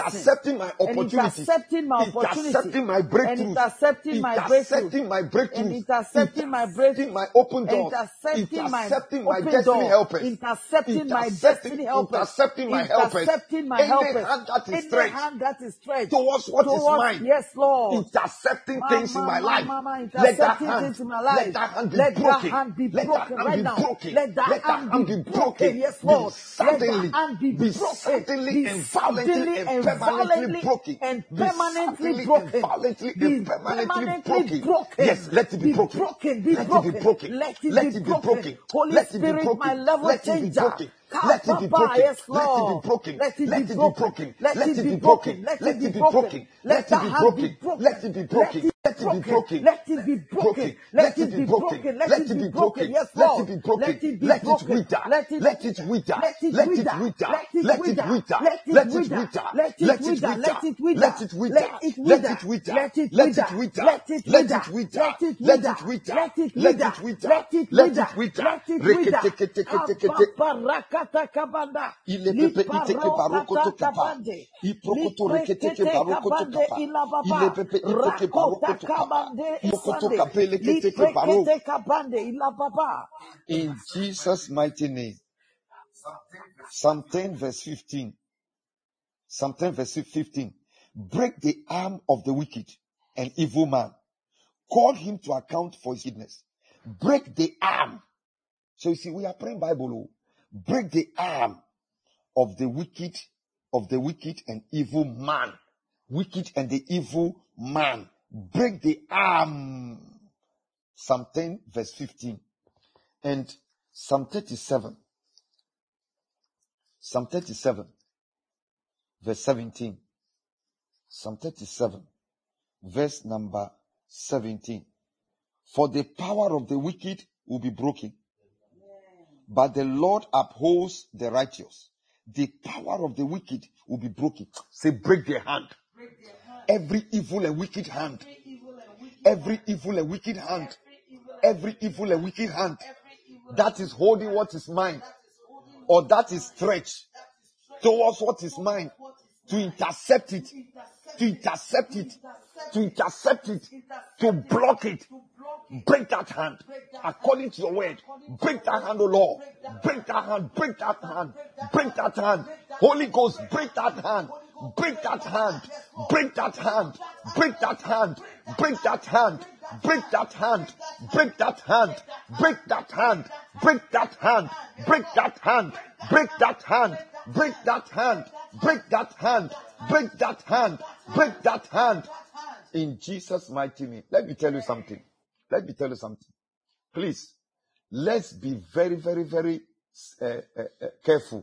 S2: my opportunities. Intercepting my breakthroughs. Intercepting my breakthroughs.
S3: Intercepting my breakthroughs.
S2: My open doors.
S3: Intercepting my
S2: destiny helpers.
S3: Intercepting my destiny helpers.
S2: Intercepting my helpers.
S3: Intercepting my helpers.
S2: Any hand that is stretched
S3: towards
S2: what is mine.
S3: Yes, Lord.
S2: intercepting things in my life. Let that
S3: intercepting
S2: hand,
S3: things in my
S2: let
S3: life.
S2: that hand be
S3: Let that
S2: broken.
S3: hand be
S2: Let that
S3: broken
S2: hand
S3: right
S2: be
S3: now.
S2: broken.
S3: Let that
S2: Let that
S3: hand
S2: hand
S3: be
S2: be
S3: broken.
S2: broken.
S3: Yes,
S2: Be
S3: Lord. Let that
S2: suddenly,
S3: hand be
S2: be
S3: broken.
S2: suddenly
S3: Be
S2: and
S3: suddenly
S2: violently and
S3: and
S2: permanently
S3: violently
S2: broken.
S3: and
S2: Be
S3: permanently
S2: suddenly and
S3: broken.
S2: violently
S3: Be
S2: and permanently
S3: permanently
S2: broken.
S3: broken.
S2: Yes, let it be
S3: Be
S2: broken.
S3: broken. Be
S2: Let it be
S3: broken.
S2: broken.
S3: Let it
S2: Let
S3: be
S2: it be
S3: broken.
S2: broken.
S3: Holy
S2: Let it be
S3: Spirit, my
S2: broken.
S3: level
S2: Let it be
S3: changer.
S2: broken. Let it be
S3: Kapapa,
S2: broken.
S3: yes,
S2: Let it be
S3: Lord.
S2: broken.
S3: Let it
S2: Let
S3: be
S2: it be
S3: broken.
S2: broken.
S3: Let
S2: Let
S3: it
S2: it
S3: be
S2: be
S3: broken.
S2: broken.
S3: Let
S2: Let
S3: it be
S2: it be
S3: broken.
S2: broken.
S3: Let
S2: Let
S3: the
S2: it be
S3: hand be
S2: broken.
S3: broken.
S2: Let it be
S3: Let
S2: broken.
S3: it
S2: Let it be broken.
S3: Let it be broken. Let it be broken. Let it be broken. Yes,
S2: Let
S3: Lord.
S2: it be broken.
S3: Let it be
S2: Let it
S3: broken.
S2: wither.
S3: Let it
S2: Let it wither.
S3: let it
S2: Let it
S3: wither.
S2: wither.
S3: Let it
S2: Let it
S3: wither.
S2: wither.
S3: Let it
S2: Let it
S3: wither.
S2: wither.
S3: Let it
S2: Let it
S3: wither.
S2: wither.
S3: Let it wither.
S2: Let it wither.
S3: Let it
S2: Let
S3: wither.
S2: it wither.
S3: Let it
S2: Let
S3: wither.
S2: it wither.
S3: Let it
S2: Let
S3: wither.
S2: it wither.
S3: Let it
S2: Let
S3: wither.
S2: it wither.
S3: Let it
S2: Let
S3: wither.
S2: it wither.
S3: Let it
S2: Let
S3: wither.
S2: it wither.
S3: Let it wither.
S2: Reketeketekete.
S3: Kapaparakata kabanda.
S2: Ilepepe iteke barokoto
S3: Liparokata
S2: kapa.
S3: kabande.
S2: Iprokoto reketeke
S3: Liprekete
S2: barokoto
S3: kabande
S2: kapa.
S3: ilababa.
S2: Ilepepe iteke
S3: Rakota
S2: barokoto kapa.
S3: kabande
S2: Mokoto
S3: isande.
S2: kapele keteke baro.
S3: Liprekete kabande ilababa.
S2: In Jesus' mighty name. Psalm 10 verse 15. Psalm 10 verse 15. Break the arm of the wicked and evil man. Call him to account for his wickedness. Break the arm. So you see, we are praying Bible. Break the arm of the wicked and evil man. Wicked and the evil man. Break the arm. Psalm 10 verse 15. And Psalm 37. Psalm 37 verse 17. Psalm 37 verse number 17. For the power of the wicked will be broken, but the Lord upholds the righteous. The power of the wicked will be broken. Say, break their hand. Every evil and wicked hand. Every evil and wicked hand. Every evil and wicked hand that is holding what is mine, or that is stretched towards what is mine, to intercept it, to intercept it, to intercept it, to block it. Break that hand according to your word. Break that hand, O Lord. Break that hand, break that hand, break that hand. Holy Ghost, break that hand. Break that hand. Break that hand. Break that hand. Break that hand. Break that hand. Break that hand. Break that hand. Break that hand. Break that hand. Break that hand. Break that hand. Break that hand. Break that hand. Break that hand. In Jesus' mighty name. Let me tell you something. Let me tell you something. Please, let's be very, very, very careful.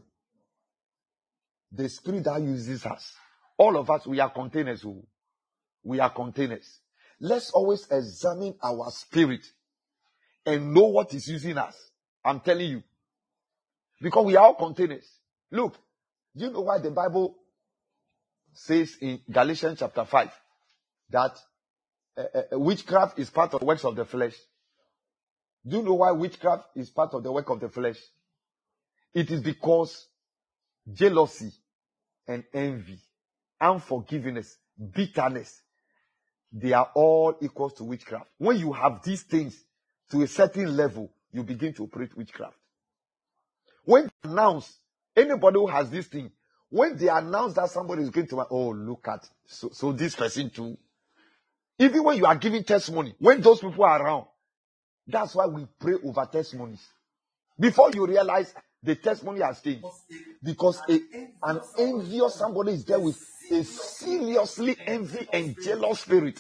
S2: The spirit that uses us, all of us, we are containers. We are containers. Let's always examine our spirit and know what is using us. I'm telling you. Because we are all containers. Look, you know why the Bible says in Galatians chapter 5 that witchcraft is part of the works of the flesh? Do you know why witchcraft is part of the work of the flesh? It is because jealousy and envy, unforgiveness, bitterness, they are all equal to witchcraft. When you have these things to a certain level, you begin to operate witchcraft. When they announce, anybody who has this thing, when they announce that somebody is going to, oh, look at, so this person too. Even when you are giving testimony, when those people are around, that's why we pray over testimonies. Before you realize the testimony has changed. Because an envious somebody is there with a seriously envy and jealous spirit.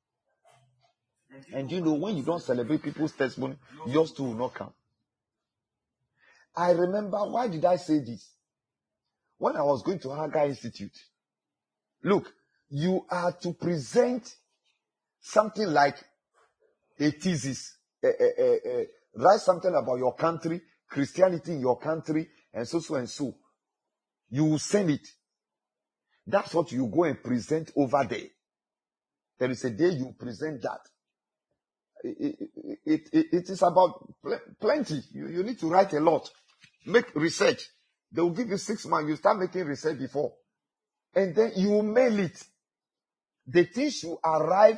S2: And you know, when you don't celebrate people's testimony, yours too will not come. I remember, why did I say this? When I was going to Hagar Institute, look, you are to present something like a thesis, write something about your country, Christianity in your country, and so and so. You will send it. That's what you go and present over there. There is a day you present that. It is about plenty. You need to write a lot. Make research. They will give you 6 months. You start making research before. And then you will mail it. The thing should arrive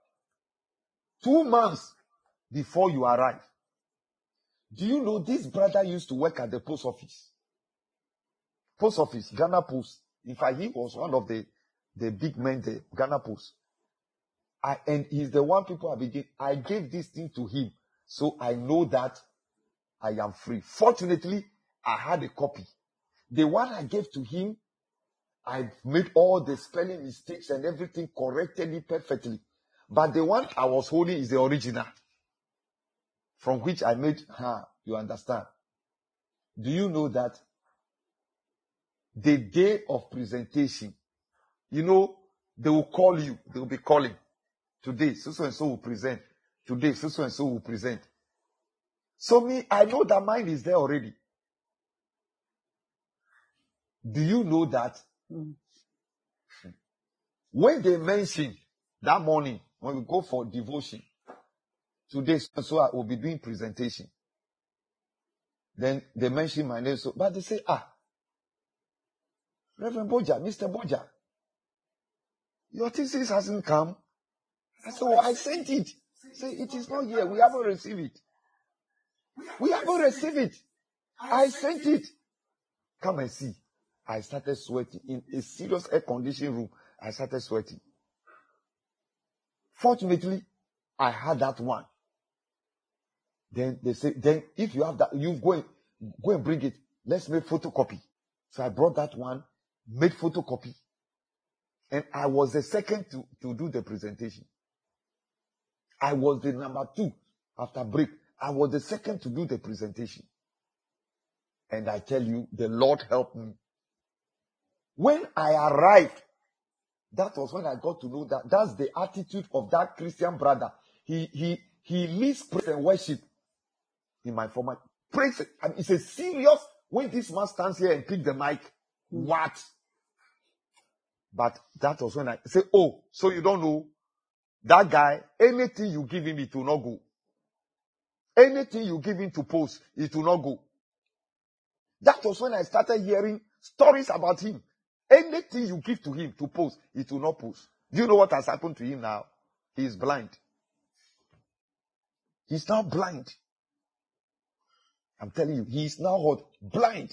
S2: 2 months before you arrive. Do you know this brother used to work at the post office? Post office, Ghana Post. In fact, he was one of the big men there, Ghana Post. And he's the one people have been. I gave this thing to him, so I know that I am free. Fortunately, I had a copy. The one I gave to him, I made all the spelling mistakes and everything, corrected it perfectly. But the one I was holding is the original, from which I made, you understand. Do you know that the day of presentation, they will call you, they will be calling. Today, so and so will present. Today, so and so will present. So I know that mine is there already. Do you know that? When they mention that morning, when we go for devotion, today, so I will be doing presentation. Then they mention my name, but they say, Reverend Boja, Mr. Boja, your thesis hasn't come. So I sent it. Say, it is not here. We haven't received it. We haven't received it. I sent it. Come and see. I started sweating. In a serious air conditioning room, I started sweating. Fortunately, I had that one. Then they say, then if you have that, you go and bring it. Let's make photocopy. So I brought that one, made photocopy. And I was the second to do the presentation. I was the number 2 after break. I was the second to do the presentation. And I tell you, the Lord helped me. When I arrived, that was when I got to know that that's the attitude of that Christian brother. He leads praise and worship in my format. Praise, and it's a serious, when this man stands here and pick the mic, what? But that was when I say, so you don't know, that guy, anything you give him, it will not go. Anything you give him to post, it will not go. That was when I started hearing stories about him. Anything you give to him to post, it will not post. Do you know what has happened to him now? He is blind. He's now blind. I'm telling you, he is now what? Blind.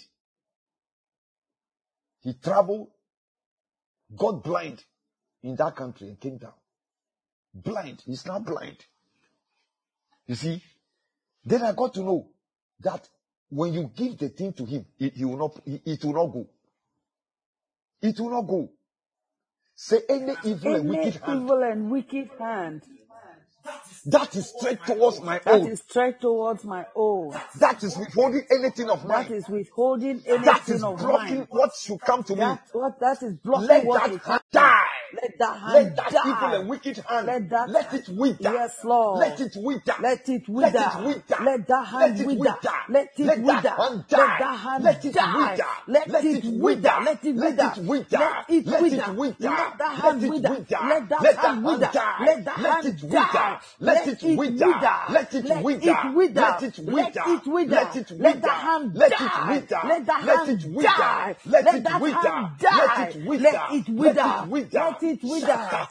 S2: He traveled, got blind in that country and came down. Blind. He's now blind. You see? Then I got to know that when you give the thing to him, it will not go. It will not go. Say any evil and wicked hand. That is straight towards my own.
S3: That is straight towards my own.
S2: That is withholding anything of mine.
S3: That is withholding anything
S2: that is
S3: of
S2: blocking
S3: mine.
S2: what should come to me.
S3: That is blocking
S2: Let
S3: what
S2: that
S3: will
S2: hand
S3: come.
S2: die.
S3: Let that hand
S2: Let that
S3: die.
S2: evil and wicked hand. Let it wither.
S3: Yes, Lord.
S2: Let it wither.
S3: Let it wither.
S2: Let it wither.
S3: Let that hand wither. Let it wither.
S2: That hand die.
S3: Let that hand
S2: let it
S3: die.
S2: wither.
S3: Let it wither. Let it wither.
S2: Let it wither.
S3: Let it
S2: Let
S3: wither.
S2: it wither.
S3: Let that hand wither. Let that
S2: Let
S3: hand wither.
S2: die.
S3: Let that
S2: Let
S3: hand
S2: it wither.
S3: die.
S2: Let it wither. Let it wither. Let it wither.
S3: Let it wither.
S2: Let it
S3: Let
S2: wither.
S3: that hand
S2: Let it
S3: die.
S2: wither.
S3: Let that
S2: Let
S3: hand
S2: it wither.
S3: die.
S2: Let
S3: Let
S2: it
S3: that
S2: wither.
S3: hand die.
S2: Let it wither.
S3: Let it wither.
S2: Let it wither.
S3: Let it wither.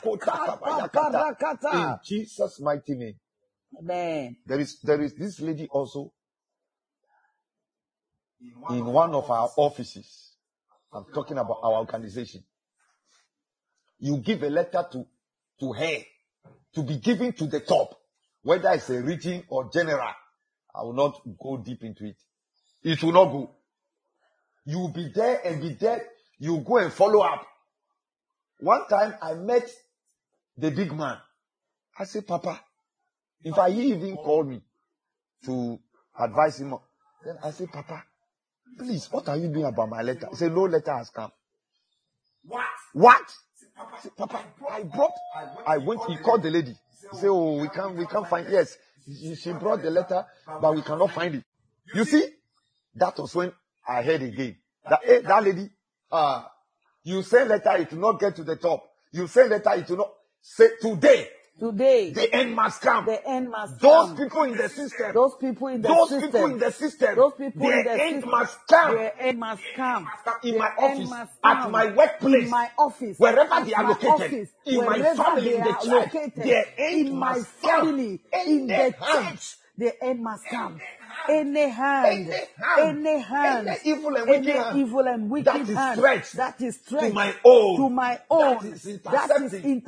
S2: In Jesus' mighty name.
S3: Amen.
S2: There is this lady also in one of our offices. I'm talking about our organization. You give a letter to her to be given to the top, whether it's a region or general. I will not go deep into it. It will not go. You will be there and be there. You go and follow up. One time I met the big man. I said, Papa, in fact, he even called me to advise him. Then I said, Papa, please, what are you doing about my letter? He said, no letter has come. What? I said, Papa, I went, he called the lady. He said, oh, we can't find, yes, she brought the letter, but we cannot find it. You see, that was when I heard again. That lady, you send letter, it will not get to the top. You send letter, it will not, say today, the end must come.
S3: The end must
S2: Those
S3: come.
S2: people in the system.
S3: Those people in the system.
S2: People in the system.
S3: Those people in the
S2: Their end
S3: system.
S2: must come.
S3: Their end must come.
S2: In
S3: Their
S2: my
S3: end
S2: office,
S3: must
S2: at
S3: come.
S2: my workplace,
S3: in my office,
S2: wherever
S3: at
S2: they are
S3: my
S2: located,
S3: office,
S2: in my
S3: wherever
S2: family,
S3: they
S2: in the
S3: are
S2: church,
S3: located,
S2: their end
S3: in my
S2: must
S3: family,
S2: come.
S3: in the
S2: hand.
S3: church, the end must come. any hand,
S2: any evil and wicked hand
S3: evil and wicked hand that is stretched
S2: to my own,
S3: that is intercepting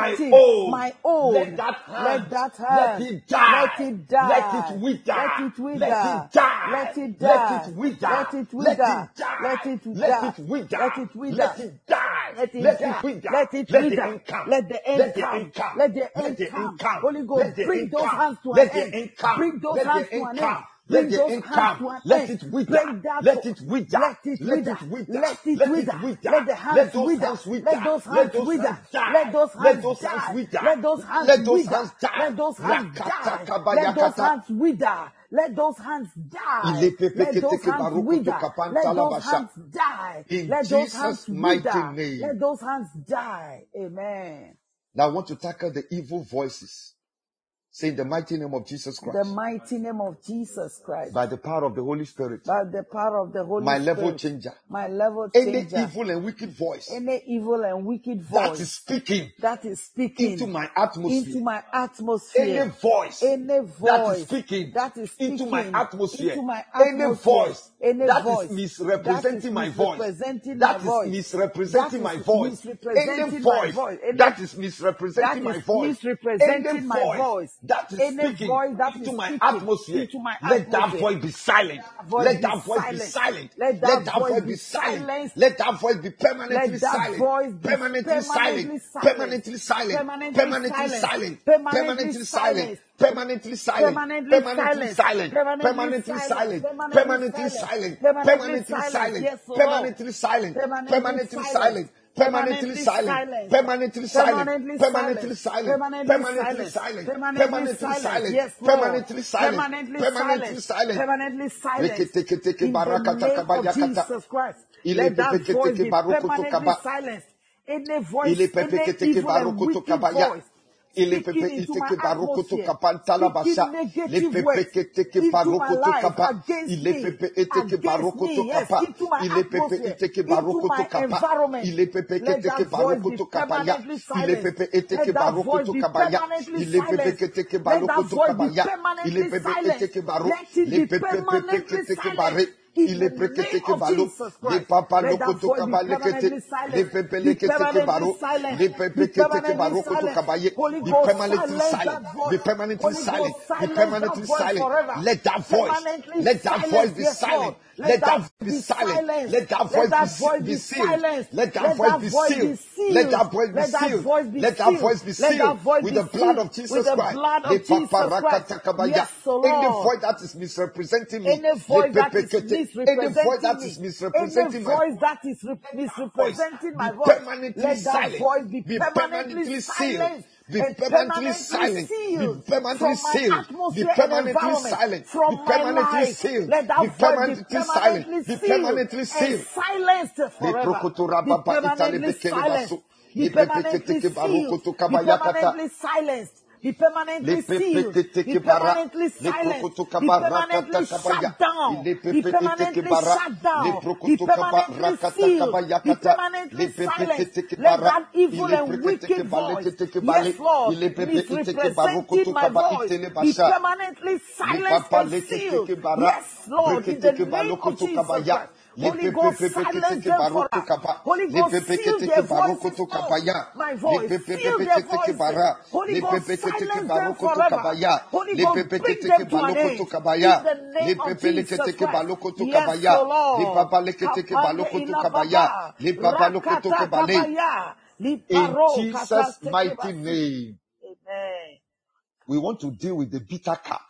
S3: my own,
S2: let that hand,
S3: let
S2: it die,
S3: let it die,
S2: let it wither,
S3: let it wither,
S2: let it die,
S3: let it
S2: let
S3: die,
S2: it wither,
S3: let it
S2: let it
S3: wither,
S2: die,
S3: let it
S2: let
S3: wither,
S2: it wither,
S3: let it wither,
S2: let it die,
S3: let it
S2: let
S3: die,
S2: it wither,
S3: let it
S2: let the
S3: wither,
S2: end come,
S3: let the end
S2: let the
S3: come,
S2: end come,
S3: let the
S2: let
S3: end
S2: the
S3: come.
S2: end come,
S3: Holy
S2: let
S3: Ghost,
S2: the
S3: bring
S2: end
S3: those
S2: come,
S3: hands to an
S2: let the
S3: end.
S2: end come,
S3: Bring those
S2: let
S3: hands
S2: the
S3: to
S2: end
S3: an end.
S2: come,
S3: Bring
S2: let the
S3: those
S2: end
S3: hands to
S2: come,
S3: an
S2: let
S3: end.
S2: it wither,
S3: Break that
S2: let it wither,
S3: let it
S2: let
S3: wither.
S2: it wither,
S3: Let it
S2: let
S3: wither.
S2: it wither,
S3: Let the
S2: let
S3: hands
S2: those
S3: wither.
S2: hands wither,
S3: Let those
S2: let
S3: hands
S2: those
S3: wither.
S2: hands die,
S3: Let those
S2: let
S3: hands
S2: those hands
S3: die.
S2: wither,
S3: Let those hands
S2: let those
S3: wither.
S2: hands die,
S3: Let those hands
S2: Rakata
S3: die. Let those
S2: kabayakata.
S3: hands wither. Let those hands die.
S2: Ile pepe
S3: Let those
S2: keteke
S3: hands
S2: baruku to
S3: wither.
S2: kapanta
S3: Let those
S2: labasha.
S3: hands die.
S2: In
S3: Let those hands
S2: Jesus' mighty
S3: wither.
S2: name.
S3: Let those hands die. Amen.
S2: Now I want to tackle the evil voices. Say in the mighty name of Jesus
S3: The
S2: Christ.
S3: mighty name of Jesus Christ.
S2: By the power of the Holy Spirit.
S3: By the power of the Holy
S2: My
S3: Spirit.
S2: level changer.
S3: My level
S2: Any
S3: changer.
S2: evil and wicked voice.
S3: Any evil and wicked
S2: That
S3: voice.
S2: is speaking.
S3: That is speaking.
S2: Into my atmosphere.
S3: Into my atmosphere.
S2: Any voice.
S3: Any voice.
S2: That is speaking.
S3: That is speaking.
S2: Into my atmosphere.
S3: Into my
S2: Any
S3: atmosphere.
S2: voice.
S3: Any
S2: that
S3: voice.
S2: is misrepresenting my voice.
S3: That
S2: That is misrepresenting my voice. Any
S3: my
S2: voice.
S3: voice.
S2: That is misrepresenting my voice. Any voice. That is speaking into my atmosphere. Let that voice be silent. Let that voice be silent. Let that voice be silent. Let that voice be permanently silent. Permanently silent. Permanently silent. Permanently silent. Permanently silent. Permanently silent. Permanently silent. Permanently silent. Permanently silent. Permanently silent. Permanently silent. Permanently silent. Permanently silent. Permanently silent. Permanently silent. Permanently silent. Permanently silent.
S3: Yes,
S2: Permanently silent.
S3: Permanently silent. Permanently silent.
S2: Reketeke
S3: In the
S2: barakata
S3: name of
S2: kabayakata.
S3: Jesus Christ.
S2: Ile
S3: Let that
S2: pepeketeke
S3: voice be
S2: barokoto
S3: permanently
S2: kaba.
S3: silenced. Any voice,
S2: Ile
S3: any
S2: pepeketeke
S3: evil and
S2: barokoto
S3: wicked
S2: kabaya.
S3: voice
S2: Ile
S3: speaking
S2: pepe
S3: into my
S2: iteke barokoto
S3: atmosphere,
S2: kapantala
S3: speaking
S2: basha. Le
S3: negative words
S2: pepeketeke
S3: into my
S2: barokoto
S3: life,
S2: kapa.
S3: against
S2: Ile
S3: me,
S2: pepe eteke barokoto
S3: yes,
S2: kapa.
S3: into my
S2: Ile pepe
S3: atmosphere,
S2: iteke
S3: into
S2: barokoto
S3: my
S2: kapa.
S3: environment.
S2: Ile
S3: Let
S2: pepeketeke
S3: that voice be
S2: barokoto kabaya.
S3: permanently
S2: Ile
S3: silenced.
S2: pepe eteke
S3: Let that voice
S2: barokoto
S3: be
S2: kabaya.
S3: permanently
S2: Ile
S3: silenced.
S2: pepeketeke
S3: Let that
S2: barokoto
S3: voice be
S2: kabaya. Ile
S3: permanently
S2: pepe
S3: silenced.
S2: eteke baro.
S3: Let it
S2: Le
S3: be
S2: pepe
S3: permanently
S2: peketeke
S3: silenced.
S2: bare.
S3: In
S2: Ile
S3: the name
S2: preketeke
S3: of
S2: balo.
S3: Jesus
S2: Le
S3: Christ,
S2: papa
S3: let that
S2: lokoto
S3: voice be
S2: kabalekete.
S3: permanently
S2: Le
S3: silenced.
S2: pepe
S3: Be
S2: leketeke
S3: permanently
S2: baro.
S3: silent.
S2: Le
S3: Be
S2: pepe keteke
S3: permanently
S2: barokoto
S3: silent.
S2: kabaye.
S3: Holy
S2: Be
S3: Ghost,
S2: permanently
S3: silence
S2: silent.
S3: that
S2: Be
S3: voice.
S2: permanently
S3: Holy
S2: silent.
S3: Ghost,
S2: Be
S3: silence that
S2: permanently
S3: voice
S2: silent.
S3: forever.
S2: Let that voice.
S3: Permanently
S2: Let that voice
S3: silence,
S2: be
S3: yes,
S2: silent.
S3: Lord. Let
S2: Let
S3: that
S2: that be
S3: be
S2: silent.
S3: silenced.
S2: Let that
S3: Let
S2: voice
S3: that voice
S2: be
S3: be
S2: sealed.
S3: silenced.
S2: Let that
S3: Let
S2: voice
S3: that
S2: be
S3: voice be
S2: sealed. Let
S3: sealed.
S2: that voice be
S3: Let that
S2: sealed.
S3: voice be
S2: Let that
S3: sealed.
S2: voice be
S3: Let that
S2: sealed
S3: voice
S2: with
S3: be
S2: the blood
S3: sealed
S2: of
S3: with
S2: Jesus
S3: the
S2: Christ.
S3: blood
S2: Le
S3: of Jesus Christ.
S2: paparakata
S3: Yes,
S2: Any
S3: Lord.
S2: voice that is misrepresenting me.
S3: Any
S2: Le
S3: voice that is
S2: pepekete. Any voice
S3: misrepresenting
S2: that is
S3: me, any
S2: misrepresenting my
S3: voice that is
S2: voice
S3: misrepresenting
S2: be
S3: my voice,
S2: permanently
S3: let that
S2: silent.
S3: voice be
S2: Be
S3: permanently
S2: permanently sealed.
S3: silenced
S2: Be
S3: and
S2: permanently
S3: permanently
S2: silent. Be
S3: sealed
S2: permanently
S3: from my
S2: sealed. Be
S3: atmosphere and
S2: permanently
S3: environment,
S2: silent. Be
S3: from my
S2: permanently
S3: life.
S2: sealed.
S3: Let
S2: Be
S3: that voice be
S2: permanently silent.
S3: permanently
S2: Be
S3: sealed
S2: permanently
S3: and
S2: sealed.
S3: silenced
S2: Le
S3: forever.
S2: prokotora
S3: Be
S2: baba itale
S3: permanently
S2: bekele
S3: silenced.
S2: baso.
S3: Be
S2: Le
S3: permanently
S2: pepeketeke
S3: sealed.
S2: barokoto
S3: Be
S2: kabayakata.
S3: permanently silenced. Be
S2: Le
S3: permanently sealed. Be
S2: pepeketeke bara.
S3: permanently
S2: Le
S3: silenced.
S2: prokoto
S3: Be
S2: kabarakata
S3: permanently
S2: kabaya.
S3: shut down.
S2: Le
S3: Be
S2: pepeketeke
S3: permanently
S2: bara.
S3: shut
S2: Le
S3: down. Be
S2: prokoto
S3: permanently
S2: kabarakata
S3: sealed. Be
S2: kabayakata. Le
S3: permanently silenced.
S2: pepeketeke
S3: Let
S2: bara.
S3: that evil
S2: Ile
S3: and
S2: preketeke
S3: wicked voice,
S2: baleketeke
S3: yes,
S2: bale.
S3: Lord,
S2: Ile pepeketeke
S3: misrepresenting
S2: barokoto
S3: my
S2: kaba
S3: voice,
S2: itele
S3: be
S2: basha.
S3: permanently
S2: Le
S3: silenced
S2: papa
S3: and sealed.
S2: leketeke bara.
S3: Yes, Lord, in the
S2: Breketeke
S3: name of
S2: balokoto
S3: Jesus
S2: kabaya.
S3: Christ.
S2: Le
S3: Holy Ghost, silence
S2: pepeketeke
S3: them for
S2: baroto
S3: us.
S2: kaba.
S3: Holy
S2: Le
S3: Ghost, seal
S2: pepeketeke
S3: their voices
S2: barokoto
S3: off.
S2: kabaya.
S3: My
S2: Le
S3: voice, seal their
S2: pepeketeke
S3: voices.
S2: bara.
S3: Holy
S2: Le
S3: Ghost,
S2: pepeketeke
S3: silence them
S2: barokoto
S3: forever.
S2: kabaya.
S3: Holy
S2: Le
S3: Ghost, bring
S2: pepeketeke
S3: them to an
S2: balokoto
S3: end. In
S2: kabaya.
S3: the
S2: Le
S3: name of Jesus
S2: pepeleketeke
S3: Christ.
S2: balokoto
S3: Yes,
S2: kabaya.
S3: O
S2: Le
S3: Lord.
S2: papa leketeke
S3: Kapande
S2: balokoto kabaya.
S3: ilababa.
S2: Le papa lokoto
S3: Rakata
S2: kebale.
S3: kabaya.
S2: In
S3: Liparo
S2: Jesus'
S3: katasteke
S2: mighty
S3: basi.
S2: name,
S3: Amen.
S2: we want to deal with the bitter cup.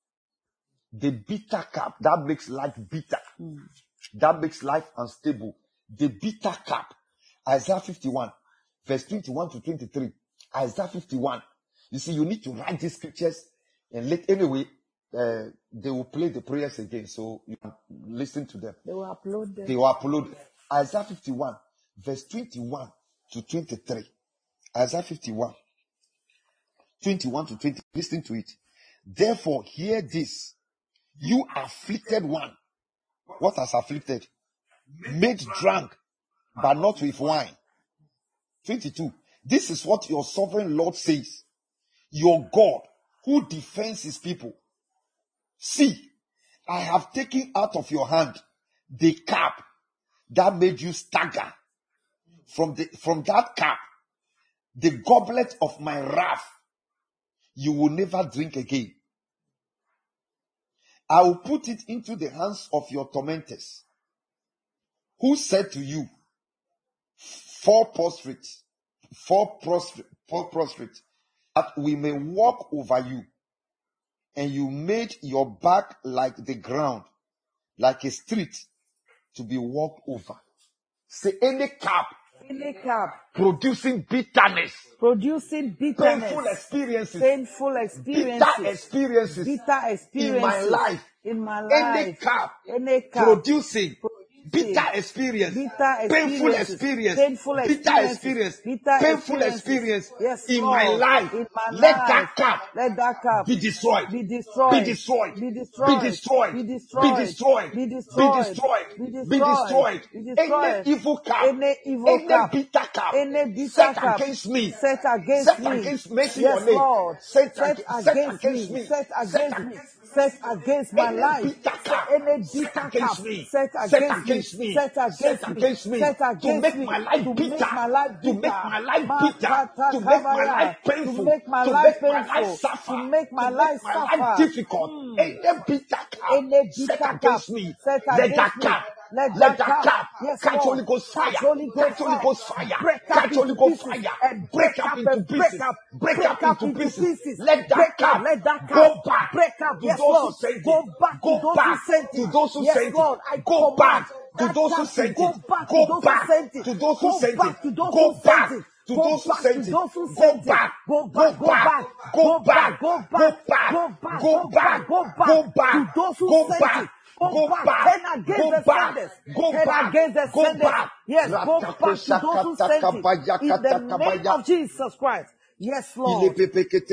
S2: The bitter cup that makes life bitter. That makes life unstable. The bitter cup. Isaiah 51, verse 21 to 23. Isaiah 51. You see, you need to write these scriptures and anyway, they will play the prayers again. So you can listen to them.
S3: They will upload them.
S2: They will upload Isaiah 51, verse 21 to 23. Isaiah 51, 21 to 20. Listen to it. Therefore, hear this. You afflicted one. What has afflicted? Made drunk, but not with wine. 22. This is what your sovereign Lord says. Your God, who defends his people. See, I have taken out of your hand the cup that made you stagger. From that cup, the goblet of my wrath, you will never drink again. I will put it into the hands of your tormentors, who said to you, fall prostrate, that we may walk over you. And you made your back like the ground, like a street to be walked over. Say any cup producing bitterness, painful experiences, bitter experiences in my life, any cup producing bitter experience, painful experience, bitter experience, painful experience in my life. Let that cup be destroyed, be destroyed, be destroyed, be destroyed, be destroyed, be destroyed, be destroyed. Any evil cup, any bitter cup set against me, set against making your name, set against me, set against my life, set against me, set against me, set against me, to make my life bitter, to make my life bitter, to make my life painful, to make my life suffer, to make my life difficult. Any bitter cup set against me, let that cup. Let that cup catch Holy Ghost fire, catch Holy Ghost fire, catch Holy Ghost fire, and break up into pieces, break up into pieces. Let that cup go back to those who sent it, go back to those who sent it, go back to those who sent it, go back to those who sent it, go back to those who sent it, go back, go back, go back, go back, go back, go back, go back, go back. Go back, go back, go back, go back.
S3: Yes, go back to those who sent it. In the name of Jesus Christ. Yes, Lord. Any bitter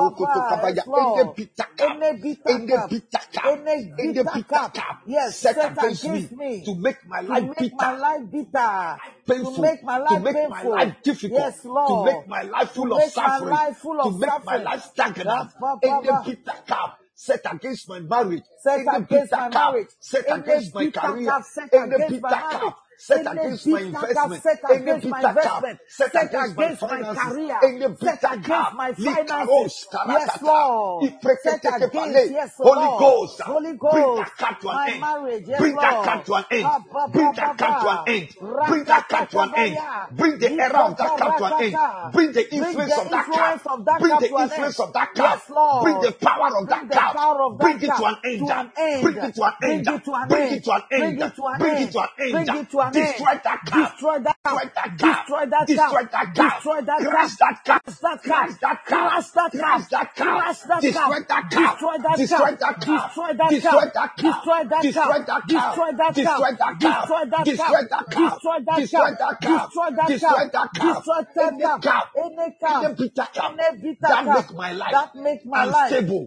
S3: cup, yes, set against me to make my life bitter, painful, to make my life difficult, yes, Lord,
S2: to make my life full of suffering, to make my life stagnant. Any bitter cup set against my marriage,
S3: set against my marriage,
S2: set against my career, any bitter cup set against my investment, any bitter cup set against my finances, any bitter cup,
S3: my finances, yes, Lord, set against, yes,
S2: Holy Ghost,
S3: bring
S2: that cup to an end,
S3: marriage, yes,
S2: bring that cup to an end, bring that cup to an end, bring that cup to an end, bring the era of that cup to an end, bring the influence of that cup, bring the influence of that cup, bring the power of that cup, bring it to an end, bring it to an end, bring it to an end, bring it to an end, destroy that cup, destroy that cup, destroy that cup, destroy that cup, crush that cup, crush that cup, crush that cup, destroy that cup, destroy that cup, destroy that cup, destroy that cup, destroy that cup, destroy that cup, destroy that cup, destroy that cup, destroy that cup, any cup, any bitter cup that make my life unstable,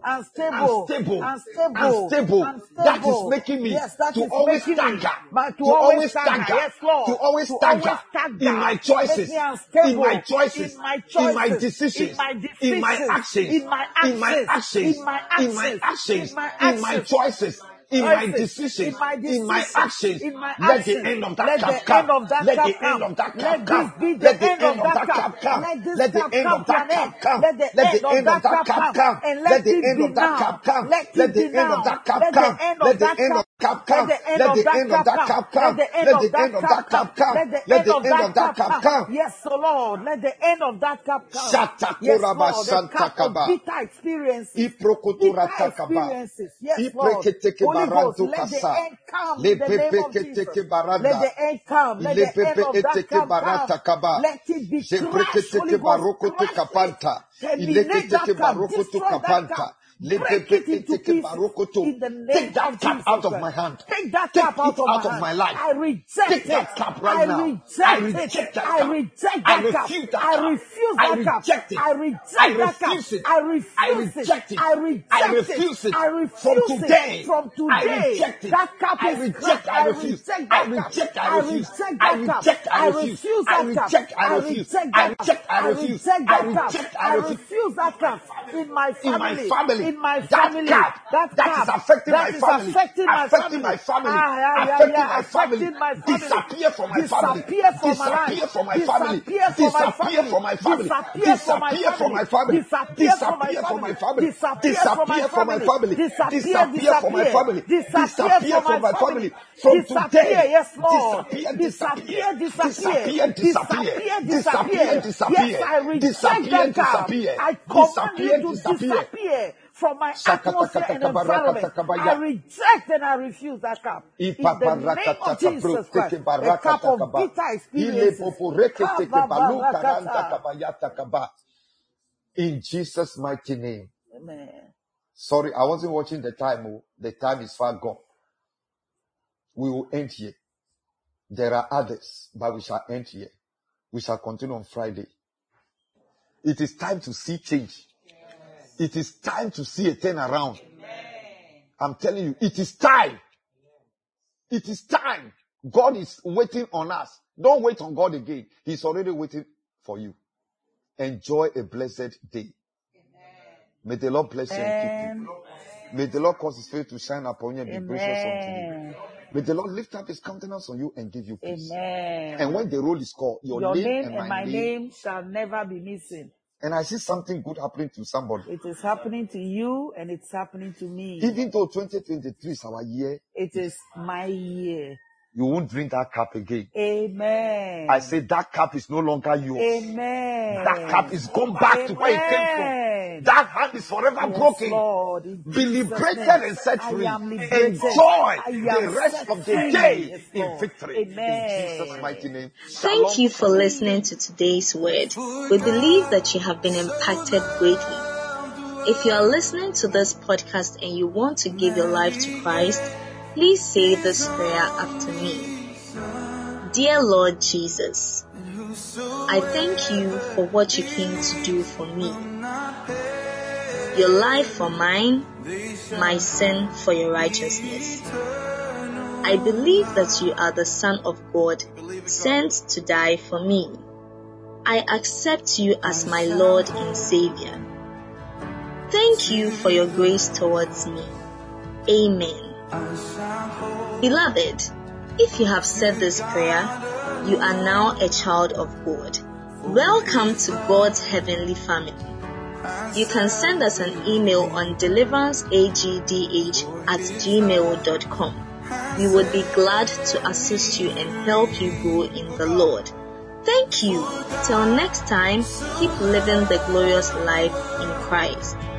S2: that is making me to always stagger, to always stagger, to always stagger in my choices, in my choices, in my decisions, in my actions, in my actions, in my actions, in my choices, in my decisions, in my actions. Let the end of that cup come. Let the end of that cup come. Let the end of that cup come. Let the end of that cup come. Let the end of that cup come. Let the end of that cup come. Let the end of that cup come. Let the end of cup come. Let the end of that cup come. Let the end of that cup come. Let the end of that cup come.
S3: Yes, so Lord, let the end of that cup come. Yes, Lord, the cup of bitter experiences. Yes, Lord. Holy Ghost, let the end come. In the name of Jesus. Let the end come. Let the end of that cup come. Let it be crushed. Holy Ghost, crush it. Terminate that cup. Destroy that cup. Break it into pieces in the name
S2: Take that
S3: of
S2: cup
S3: Jesus
S2: out of
S3: Christ.
S2: my hand.
S3: Take that
S2: Take
S3: cup
S2: it out of my life.
S3: I reject
S2: Take
S3: it.
S2: that cup right
S3: I
S2: now.
S3: reject
S2: I
S3: it.
S2: reject that
S3: I
S2: cup.
S3: reject
S2: I
S3: that cup.
S2: refuse that
S3: I
S2: cup.
S3: refuse
S2: I
S3: that cup.
S2: reject it.
S3: I reject
S2: I
S3: that cup.
S2: refuse it.
S3: I
S2: I
S3: refuse
S2: reject it.
S3: I reject
S2: I
S3: it.
S2: refuse it.
S3: I refuse
S2: From
S3: it.
S2: today,
S3: From
S2: I
S3: today,
S2: reject it.
S3: that cup
S2: I
S3: is
S2: reject,
S3: crushed.
S2: I refuse.
S3: reject
S2: I
S3: that cup.
S2: reject, I
S3: I
S2: refuse.
S3: reject
S2: I
S3: that cup.
S2: reject, I
S3: I
S2: refuse.
S3: refuse
S2: I
S3: that cup.
S2: reject, I
S3: I
S2: refuse.
S3: reject
S2: I
S3: that cup.
S2: reject, I
S3: I
S2: refuse.
S3: reject
S2: I
S3: that cup.
S2: reject, I
S3: I
S2: refuse.
S3: refuse that cup in my
S2: In my
S3: family.
S2: family,
S3: in my
S2: that
S3: family,
S2: cap
S3: that
S2: is affecting
S3: that
S2: my
S3: is
S2: family,
S3: affecting my
S2: affecting my family, affecting my family, disappear from my family,
S3: disappear from my life,
S2: disappear from my family,
S3: disappear from my family,
S2: disappear from my family, disappear from my family, disappear from my family, disappear from my family, disappear from my family, from today,
S3: yes, Lord,
S2: disappear,
S3: disappear.
S2: disappear,
S3: Yes, I reject that cap. I command you to disappear from my atmosphere and environment. I reject and I refuse that cap. In the name of Jesus Christ, a cap of bitter experiences.
S2: In Jesus' mighty name.
S3: Amen.
S2: Sorry, I wasn't watching the time. Oh. The time is far gone. We will end here. There are others, but we shall end here. We shall continue on Friday. It is time to see change. It is time to see a turnaround. I'm telling you, it is time. It is time. God is waiting on us. Don't wait on God again. He's already waiting for you. Enjoy a blessed day. May the Lord bless you and keep you. May the Lord cause his face to shine upon you and be gracious unto you. May the Lord lift up his countenance on you and give you peace.
S3: Amen.
S2: And when the roll is called, your name and my name
S3: shall never be missing.
S2: And I see something good happening to somebody.
S3: It is happening to you and it's happening to me.
S2: Even though 2023 is our year,
S3: it is my year.
S2: You won't drink that cup again.
S3: Amen.
S2: I say that cup is no longer yours.
S3: Amen.
S2: That cup is gone back to where it came from. That hand is forever broken.
S3: Lord,
S2: be liberated and set free. Enjoy the rest of the day in victory.
S3: Amen.
S2: In Jesus' mighty name.
S1: Thank you for listening to today's word. We believe that you have been impacted greatly. If you are listening to this podcast and you want to give your life to Christ, please say this prayer after me. Dear Lord Jesus, I thank you for what you came to do for me. Your life for mine, my sin for your righteousness. I believe that you are the Son of God, sent to die for me. I accept you as my Lord and Savior. Thank you for your grace towards me. Amen. Beloved, if you have said this prayer, you are now a child of God. Welcome to God's heavenly family. You can send us an email on deliveranceagdh@gmail.com. We would be glad to assist you and help you grow in the Lord. Thank you. Till next time, keep living the glorious life in Christ.